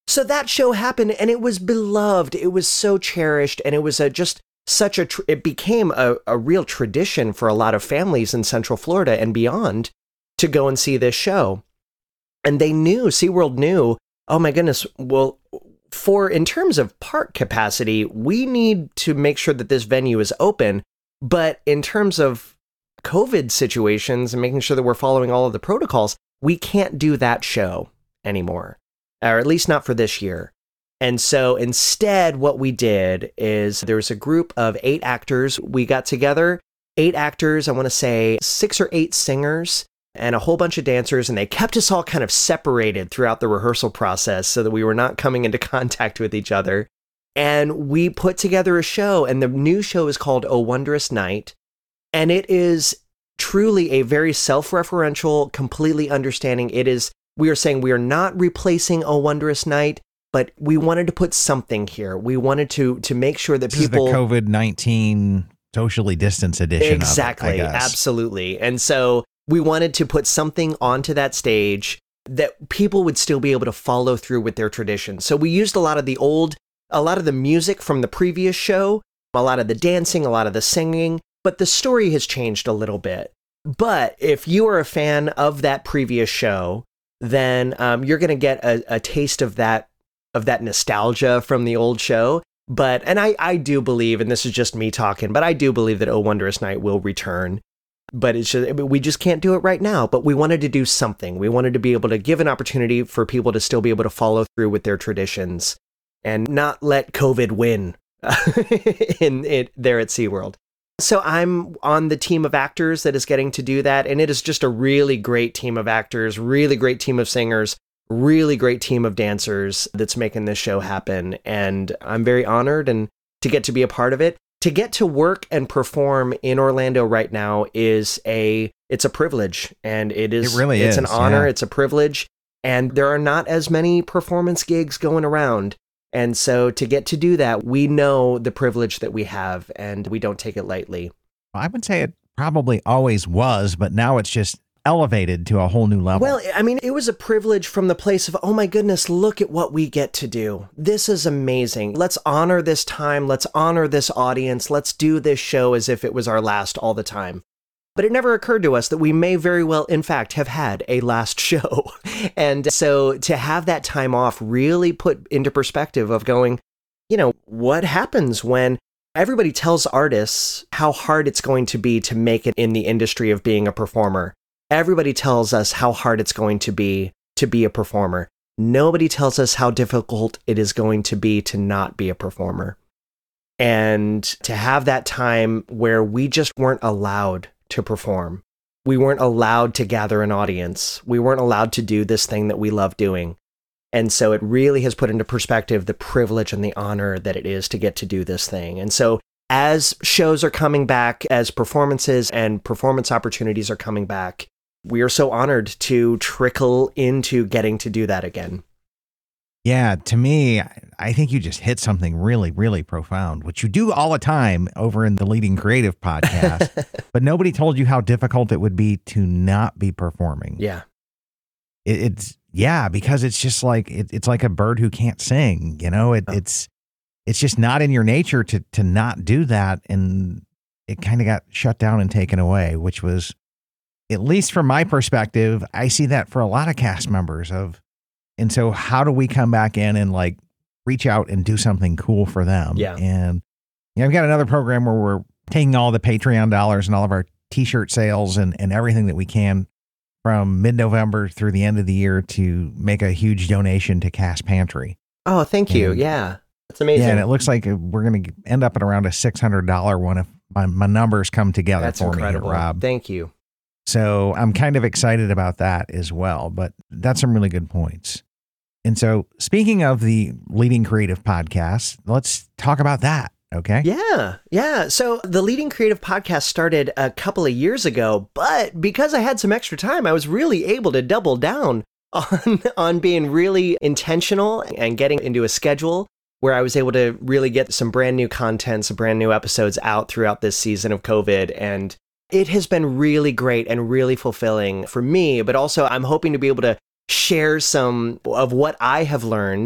So that show happened, and it was beloved. It was so cherished, and it was a, just such a, tr- it became a, a real tradition for a lot of families in Central Florida and beyond to go and see this show. And they knew, SeaWorld knew, oh my goodness, well, for, in terms of park capacity, we need to make sure that this venue is open. But in terms of COVID situations and making sure that we're following all of the protocols, we can't do that show anymore, or at least not for this year. And so instead, what we did is there was a group of eight actors. We got together, eight actors, I want to say six or eight singers, and a whole bunch of dancers, and they kept us all kind of separated throughout the rehearsal process so that we were not coming into contact with each other. And we put together a show, and the new show is called Oh Wondrous Night. And it is truly a very self-referential, completely understanding. It is, we are saying we are not replacing Oh Wondrous Night, but we wanted to put something here. We wanted to to make sure that this people... This is the COVID nineteen socially distanced edition exactly, of it, I guess. Absolutely. And so we wanted to put something onto that stage that people would still be able to follow through with their tradition. So we used a lot of the old, a lot of the music from the previous show, a lot of the dancing, a lot of the singing, but the story has changed a little bit. But if you are a fan of that previous show, then um, you're going to get a, a taste of that of that nostalgia from the old show. But, and I, I do believe, and this is just me talking, but I do believe that Oh Wondrous Night will return. But it's just, we just can't do it right now. But we wanted to do something. We wanted to be able to give an opportunity for people to still be able to follow through with their traditions and not let COVID win in it there at SeaWorld. So I'm on the team of actors that is getting to do that. And it is just a really great team of actors, really great team of singers, really great team of dancers that's making this show happen. And I'm very honored and to get to be a part of it. To get to work and perform in Orlando right now is a, it's a privilege, and it is, it really it's is, an honor. yeah. It's a privilege, and there are not as many performance gigs going around. And so to get to do that, we know the privilege that we have, and we don't take it lightly. I would say it probably always was, but now it's just elevated to a whole new level. Well, I mean, it was a privilege from the place of, oh my goodness, look at what we get to do. This is amazing. Let's honor this time. Let's honor this audience. Let's do this show as if it was our last all the time. But it never occurred to us that we may very well, in fact, have had a last show. And so to have that time off really put into perspective of going, you know, what happens when everybody tells artists how hard it's going to be to make it in the industry of being a performer. Everybody tells us how hard it's going to be to be a performer. Nobody tells us how difficult it is going to be to not be a performer. And to have that time where we just weren't allowed to perform. We weren't allowed to gather an audience. We weren't allowed to do this thing that we love doing. And so it really has put into perspective the privilege and the honor that it is to get to do this thing. And so as shows are coming back, as performances and performance opportunities are coming back, we are so honored to trickle into getting to do that again. Yeah, to me, I think you just hit something really, really profound, which you do all the time over in the Leading Creative podcast, but nobody told you how difficult it would be to not be performing. Yeah. It, it's, yeah, because it's just like, it, it's like a bird who can't sing, you know, it, oh. it's, it's just not in your nature to, to not do that. And it kind of got shut down and taken away, which was, at least from my perspective, I see that for a lot of cast members of, and so how do we come back in and like reach out and do something cool for them? Yeah. And you know, I've got another program where we're taking all the Patreon dollars and all of our t-shirt sales and, and everything that we can from mid-November through the end of the year to make a huge donation to Cast Pantry. Oh, thank you. And, yeah. That's amazing. Yeah. And it looks like we're going to end up at around a six hundred dollars one if my, my numbers come together That's for incredible. me here, Rob. Thank you. So I'm kind of excited about that as well, but that's some really good points. And so speaking of the Leading Creative podcast, let's talk about that. Okay. Yeah. Yeah. So the Leading Creative podcast started a couple of years ago, but because I had some extra time, I was really able to double down on, on being really intentional and getting into a schedule where I was able to really get some brand new content, some brand new episodes out throughout this season of COVID. And it has been really great and really fulfilling for me, but also I'm hoping to be able to share some of what I have learned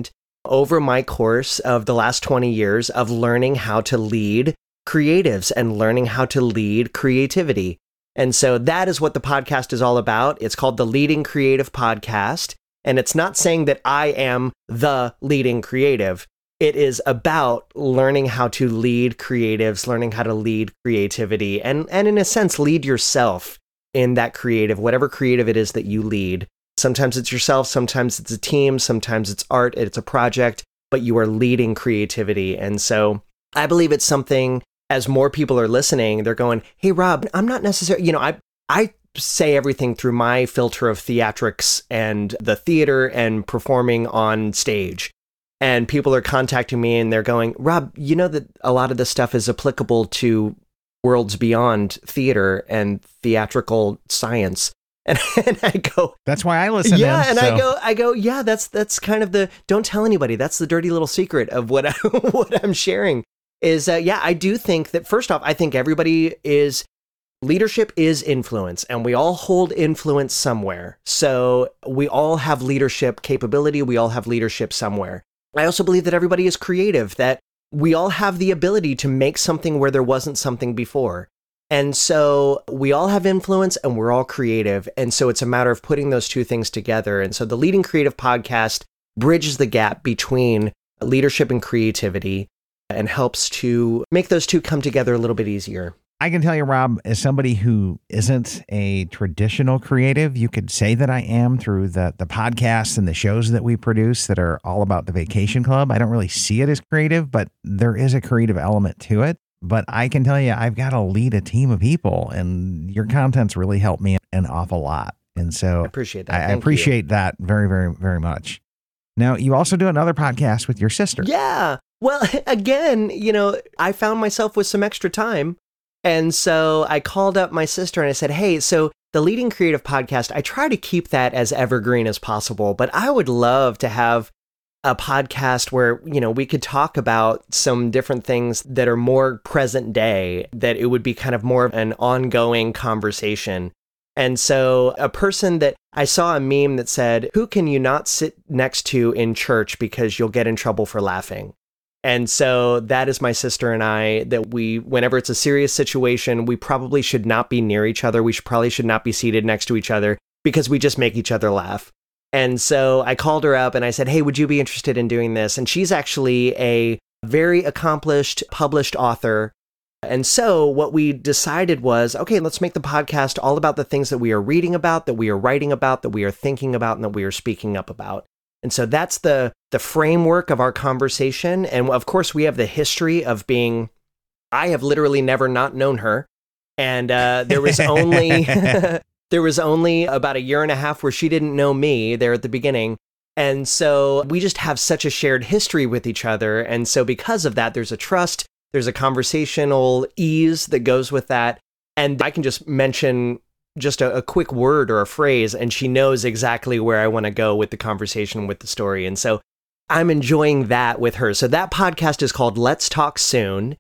over my course of the last twenty years of learning how to lead creatives and learning how to lead creativity. And so that is what the podcast is all about. It's called the Leading Creative Podcast. And it's not saying that I am the leading creative. It is about learning how to lead creatives, learning how to lead creativity, and, and in a sense, lead yourself in that creative, whatever creative it is that you lead. Sometimes it's yourself, sometimes it's a team, sometimes it's art, it's a project, but you are leading creativity. And so I believe it's something, as more people are listening, they're going, hey, Rob, I'm not necessarily, you know, I I say everything through my filter of theatrics and the theater and performing on stage. And people are contacting me and they're going, Rob, you know that a lot of this stuff is applicable to worlds beyond theater and theatrical science. And, and I go, that's why I listen. Yeah, in, and so. I go, I go, yeah, that's that's kind of the don't tell anybody. That's the dirty little secret of what I, what I'm sharing. Is uh, yeah, I do think that first off, I think everybody is leadership is influence, and we all hold influence somewhere. So we all have leadership capability. We all have leadership somewhere. I also believe that everybody is creative. That we all have the ability to make something where there wasn't something before. And so we all have influence and we're all creative. And so it's a matter of putting those two things together. And so the Leading Creative Podcast bridges the gap between leadership and creativity and helps to make those two come together a little bit easier. I can tell you, Rob, as somebody who isn't a traditional creative, you could say that I am through the the podcasts and the shows that we produce that are all about the Vacation Club. I don't really see it as creative, but there is a creative element to it. But I can tell you, I've got to lead a team of people, and your content's really helped me an awful lot. And so I appreciate that. I, I appreciate you. that very, very, very much. Now, you also do another podcast with your sister. Yeah. Well, again, you know, I found myself with some extra time. And so I called up my sister and I said, hey, so the Leading Creative Podcast, I try to keep that as evergreen as possible, but I would love to have a podcast where, you know, we could talk about some different things that are more present day, that it would be kind of more of an ongoing conversation. And so a person that I saw a meme that said, who can you not sit next to in church because you'll get in trouble for laughing? And so that is my sister and I, that we, whenever it's a serious situation, we probably should not be near each other. We should probably should not be seated next to each other because we just make each other laugh. And so I called her up and I said, hey, would you be interested in doing this? And she's actually a very accomplished, published author. And so what we decided was, okay, let's make the podcast all about the things that we are reading about, that we are writing about, that we are thinking about, and that we are speaking up about. And so that's the the framework of our conversation. And of course, we have the history of being, I have literally never not known her. And uh, there was only... There was only about a year and a half where she didn't know me there at the beginning. And so we just have such a shared history with each other. And so because of that, there's a trust, there's a conversational ease that goes with that. And I can just mention just a, a quick word or a phrase, and she knows exactly where I want to go with the conversation, with the story. And so I'm enjoying that with her. So that podcast is called Let's Talk Soon.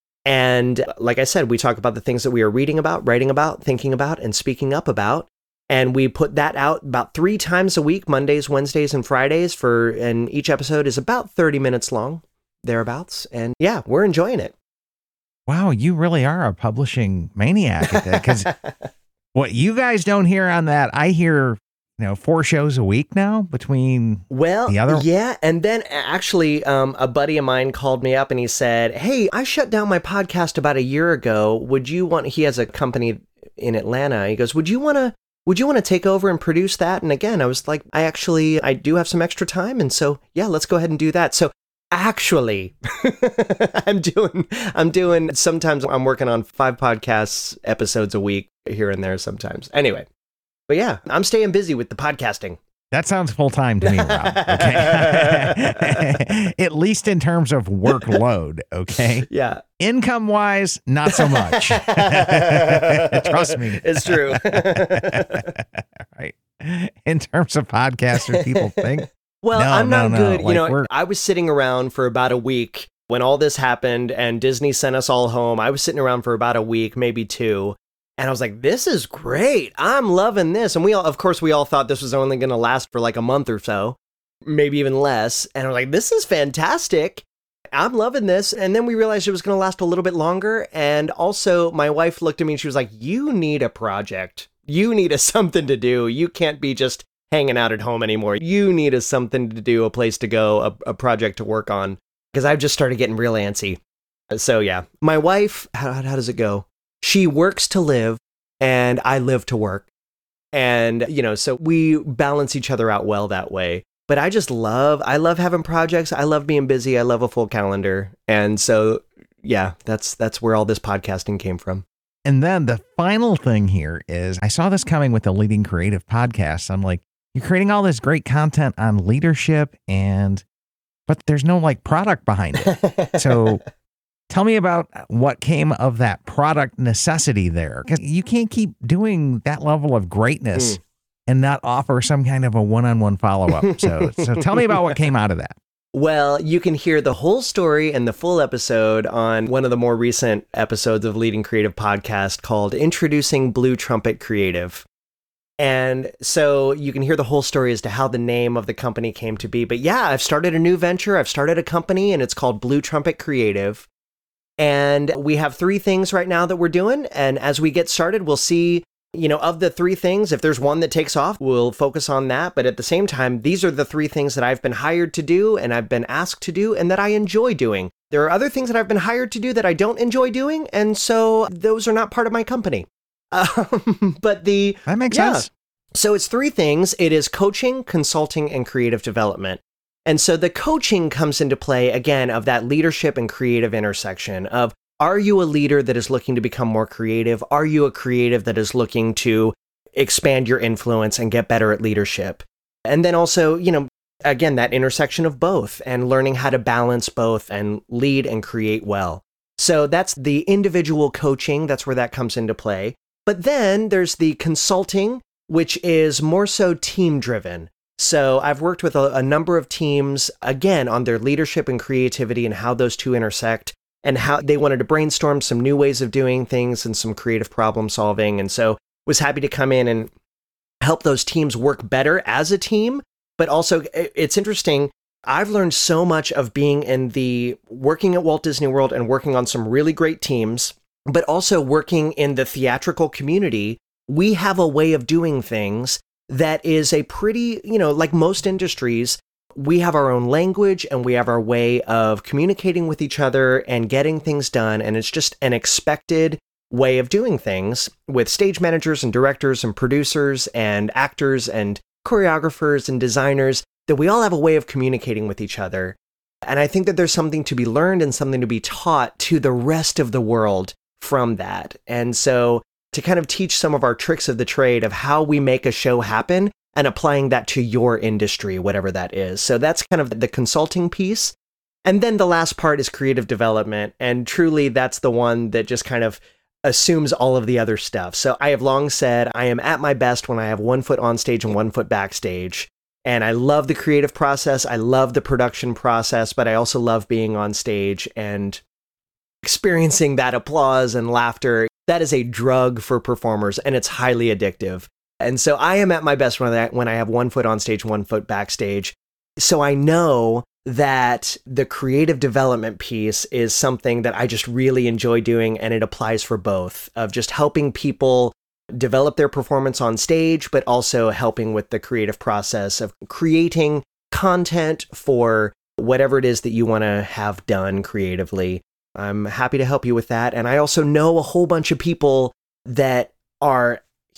And like I said, we talk about the things that we are reading about, writing about, thinking about, and speaking up about. And we put that out about three times a week, Mondays, Wednesdays, and Fridays. For and each episode is about thirty minutes long, thereabouts. And yeah, we're enjoying it. Wow, you really are a publishing maniac at that. Because what you guys don't hear on that, I hear, you know, four shows a week now between well, the other. Yeah. And then actually, um, a buddy of mine called me up and he said, hey, I shut down my podcast about a year ago. Would you want, he has a company in Atlanta. He goes, would you want to, would you want to take over and produce that? And again, I was like, I actually, I do have some extra time. And so, yeah, let's go ahead and do that. So actually, I'm doing, I'm doing, sometimes I'm working on five podcasts episodes a week here and there sometimes. Anyway. But yeah, I'm staying busy with the podcasting. That sounds full-time to me, Rob. Okay. At least in terms of workload, okay? Yeah. Income-wise, not so much. Trust me. It's true. Right. In terms of podcasters, people think. Well, no, I'm not no, good. no. Like, you know, we're... I was sitting around for about a week when all this happened and Disney sent us all home. I was sitting around for about a week, maybe two. And I was like, this is great. I'm loving this. And we all, of course, we all thought this was only going to last for like a month or so. maybe even less. And I'm like, this is fantastic. I'm loving this. And then we realized it was going to last a little bit longer. And also my wife looked at me and she was like, you need a project. You need a something to do. You can't be just hanging out at home anymore. You need a something to do, a place to go, a, a project to work on. Because I've just started getting real antsy. So yeah, my wife, how, how does it go? She works to live and I live to work. And, you know, so we balance each other out well that way. But I just love, I love having projects. I love being busy. I love a full calendar. And so, yeah, that's that's where all this podcasting came from. And then the final thing here is I saw this coming with the Leading Creative podcast. I'm like, you're creating all this great content on leadership and, but there's no like product behind it. So tell me about what came of that product necessity there. Because you can't keep doing that level of greatness mm. and not offer some kind of a one-on-one follow-up. So, so tell me about what came out of that. Well, you can hear the whole story and the full episode on one of the more recent episodes of Leading Creative podcast called Introducing Blue Trumpet Creative. And so you can hear the whole story as to how the name of the company came to be. But yeah, I've started a new venture. I've started a company and it's called Blue Trumpet Creative. And we have three things right now that we're doing. And as we get started, we'll see, you know, of the three things, if there's one that takes off, we'll focus on that. But at the same time, these are the three things that I've been hired to do and I've been asked to do and that I enjoy doing. There are other things that I've been hired to do that I don't enjoy doing. And so those are not part of my company. Um, but the... That makes yeah. sense. So it's three things. It is coaching, consulting, and creative development. And so the coaching comes into play, again, of that leadership and creative intersection of, are you a leader that is looking to become more creative? Are you a creative that is looking to expand your influence and get better at leadership? And then also, you know, again, that intersection of both and learning how to balance both and lead and create well. So that's the individual coaching. That's where that comes into play. But then there's the consulting, which is more so team driven. So I've worked with a, a number of teams, again, on their leadership and creativity and how those two intersect and how they wanted to brainstorm some new ways of doing things and some creative problem solving. And so was happy to come in and help those teams work better as a team. But also it's interesting. I've learned so much of being in the working at Walt Disney World and working on some really great teams, but also working in the theatrical community. We have a way of doing things that is a pretty, you know, like most industries, we have our own language and we have our way of communicating with each other and getting things done. And it's just an expected way of doing things with stage managers and directors and producers and actors and choreographers and designers, that we all have a way of communicating with each other. And I think that there's something to be learned and something to be taught to the rest of the world from that. And so to kind of teach some of our tricks of the trade of how we make a show happen and applying that to your industry, whatever that is. So that's kind of the consulting piece. And then the last part is creative development. And truly, that's the one that just kind of assumes all of the other stuff. So I have long said I am at my best when I have one foot on stage and one foot backstage. And I love the creative process. I love the production process, but I also love being on stage and experiencing that applause and laughter. That is a drug for performers, and it's highly addictive. And so I am at my best when I, when I have one foot on stage, one foot backstage. So I know that the creative development piece is something that I just really enjoy doing, and it applies for both, of just helping people develop their performance on stage, but also helping with the creative process of creating content for whatever it is that you want to have done creatively. I'm happy to help you with that. And I also know a whole bunch of people that are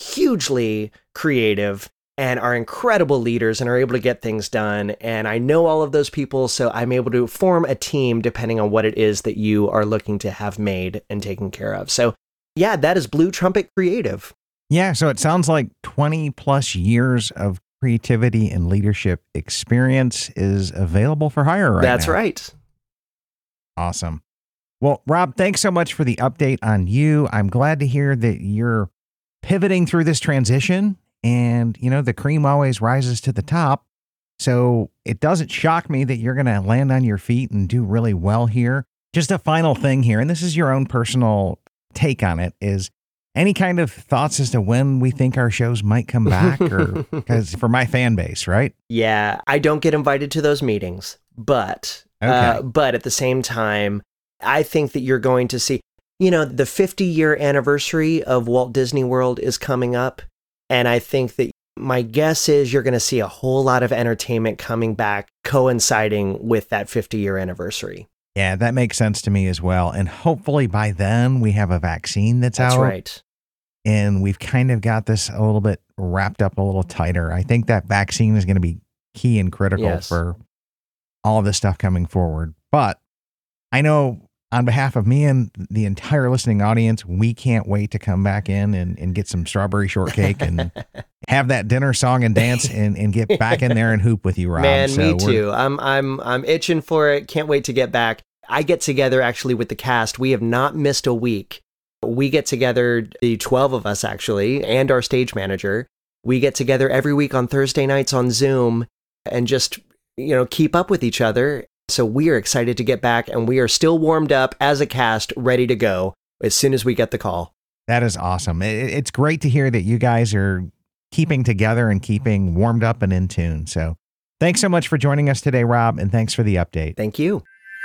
hugely creative and are incredible leaders and are able to get things done. And I know all of those people, so I'm able to form a team depending on what it is that you are looking to have made and taken care of. So yeah, that is Blue Trumpet Creative. Yeah, so it sounds like twenty plus years of creativity and leadership experience is available for hire right That's now. That's right. Awesome. Well, Rob, thanks so much for the update on you. I'm glad to hear that you're pivoting through this transition, and, you know, the cream always rises to the top. So it doesn't shock me that you're going to land on your feet and do really well here. Just a final thing here, and this is your own personal take on it, is Any kind of thoughts as to when we think our shows might come back? Or because for my fan base, right? Yeah, I don't get invited to those meetings, but Okay. uh, but at the same time, I think that you're going to see, you know, the fifty year anniversary of Walt Disney World is coming up. And I think that my guess is you're going to see a whole lot of entertainment coming back coinciding with that fifty year anniversary. Yeah, that makes sense to me as well. And hopefully by then we have a vaccine that's, That's out. right. And we've kind of got this a little bit wrapped up a little tighter. I think that vaccine is going to be key and critical Yes. for all of this stuff coming forward. But I know on behalf of me and the entire listening audience, we can't wait to come back in and, and get some strawberry shortcake and have that dinner song and dance and, and get back in there and hoop with you, Rob. Man, So me we're- too. I'm I'm I'm itching for it. Can't wait to get back. I get together actually with the cast. We have not missed a week. We get together, the twelve of us actually, and our stage manager. We get together every week on Thursday nights on Zoom and just, you know, keep up with each other. So we are excited to get back, and we are still warmed up as a cast, ready to go as soon as we get the call. That is awesome. It, it's great to hear that you guys are keeping together and keeping warmed up and in tune. So thanks so much for joining us today, Rob, and thanks for the update. Thank you.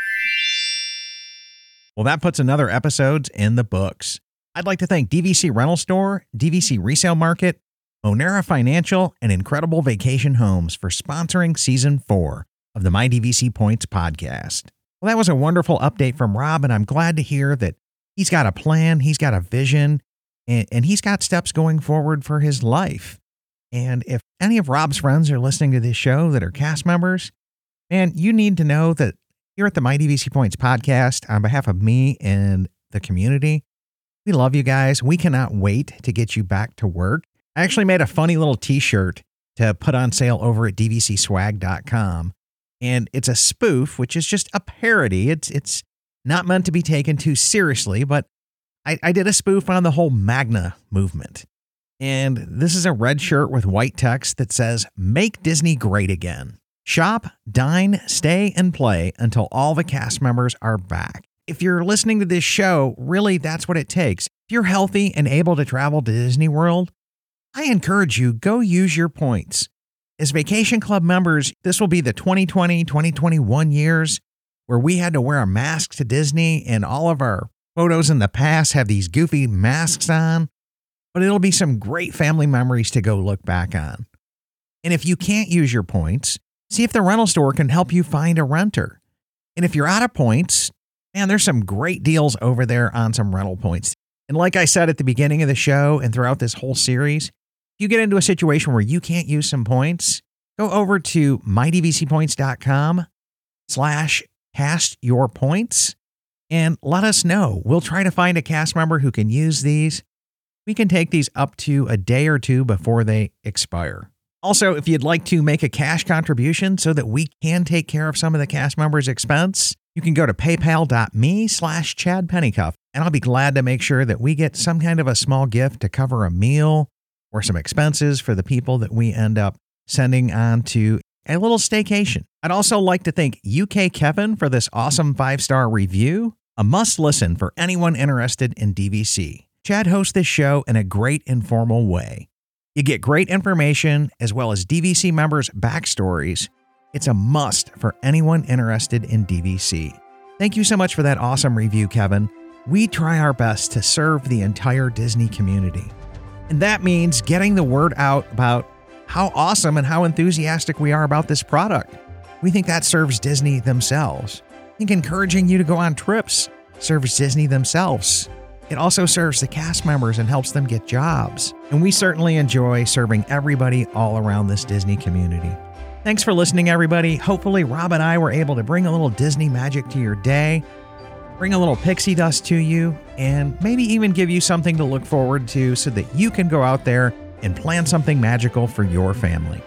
Well, that puts another episode in the books. I'd like to thank D V C Rental Store, D V C Resale Market, Onera Financial, and Incredible Vacation Homes for sponsoring season four of the My D V C Points podcast. Well, that was a wonderful update from Rob, and I'm glad to hear that he's got a plan, he's got a vision, and, and he's got steps going forward for his life. And if any of Rob's friends are listening to this show that are cast members, man, you need to know that here at the My D V C Points podcast, on behalf of me and the community, we love you guys. We cannot wait to get you back to work. I actually made a funny little t-shirt to put on sale over at D V C swag dot com. And it's a spoof, which is just a parody. It's it's not meant to be taken too seriously, but I, I did a spoof on the whole MAGNA movement. And this is a red shirt with white text that says, "Make Disney Great Again. Shop, dine, stay, and play until all the cast members are back." If you're listening to this show, really, that's what it takes. If you're healthy and able to travel to Disney World, I encourage you, go use your points. As Vacation Club members, this will be the twenty twenty, twenty twenty-one years where we had to wear a mask to Disney, and all of our photos in the past have these goofy masks on. But it'll be some great family memories to go look back on. And if you can't use your points, see if the rental store can help you find a renter. And if you're out of points, man, there's some great deals over there on some rental points. And like I said at the beginning of the show and throughout this whole series, if you get into a situation where you can't use some points, go over to my D V C points dot com slash cast your points and let us know. We'll try to find a cast member who can use these. We can take these up to a day or two before they expire. Also, if you'd like to make a cash contribution so that we can take care of some of the cast members' expense, you can go to paypal.me slash Chad Pennycuff, and I'll be glad to make sure that we get some kind of a small gift to cover a meal or some expenses for the people that we end up sending on to a little staycation. I'd also like to thank U K Kevin for this awesome five-star review, a must-listen for anyone interested in D V C. Chad hosts this show in a great informal way. You get great information as well as D V C members' backstories. It's a must for anyone interested in D V C. Thank you so much for that awesome review, Kevin. We try our best to serve the entire Disney community. And that means getting the word out about how awesome and how enthusiastic we are about this product. We think that serves Disney themselves. I think encouraging you to go on trips serves Disney themselves. It also serves the cast members and helps them get jobs. And we certainly enjoy serving everybody all around this Disney community. Thanks for listening, everybody. Hopefully, Rob and I were able to bring a little Disney magic to your day, bring a little pixie dust to you, and maybe even give you something to look forward to so that you can go out there and plan something magical for your family.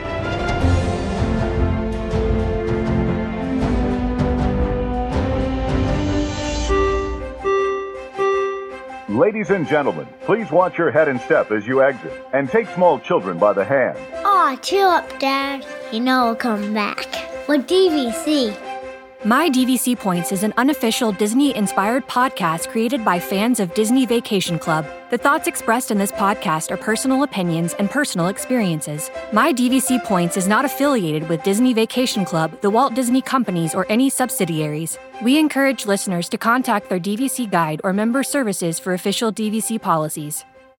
Ladies and gentlemen, please watch your head and step as you exit, and take small children by the hand. Aw, chill up, Dad. You know I'll come back. With D V C. My D V C Points is an unofficial Disney-inspired podcast created by fans of Disney Vacation Club. The thoughts expressed in this podcast are personal opinions and personal experiences. My D V C Points is not affiliated with Disney Vacation Club, the Walt Disney Companies, or any subsidiaries. We encourage listeners to contact their D V C guide or member services for official D V C policies.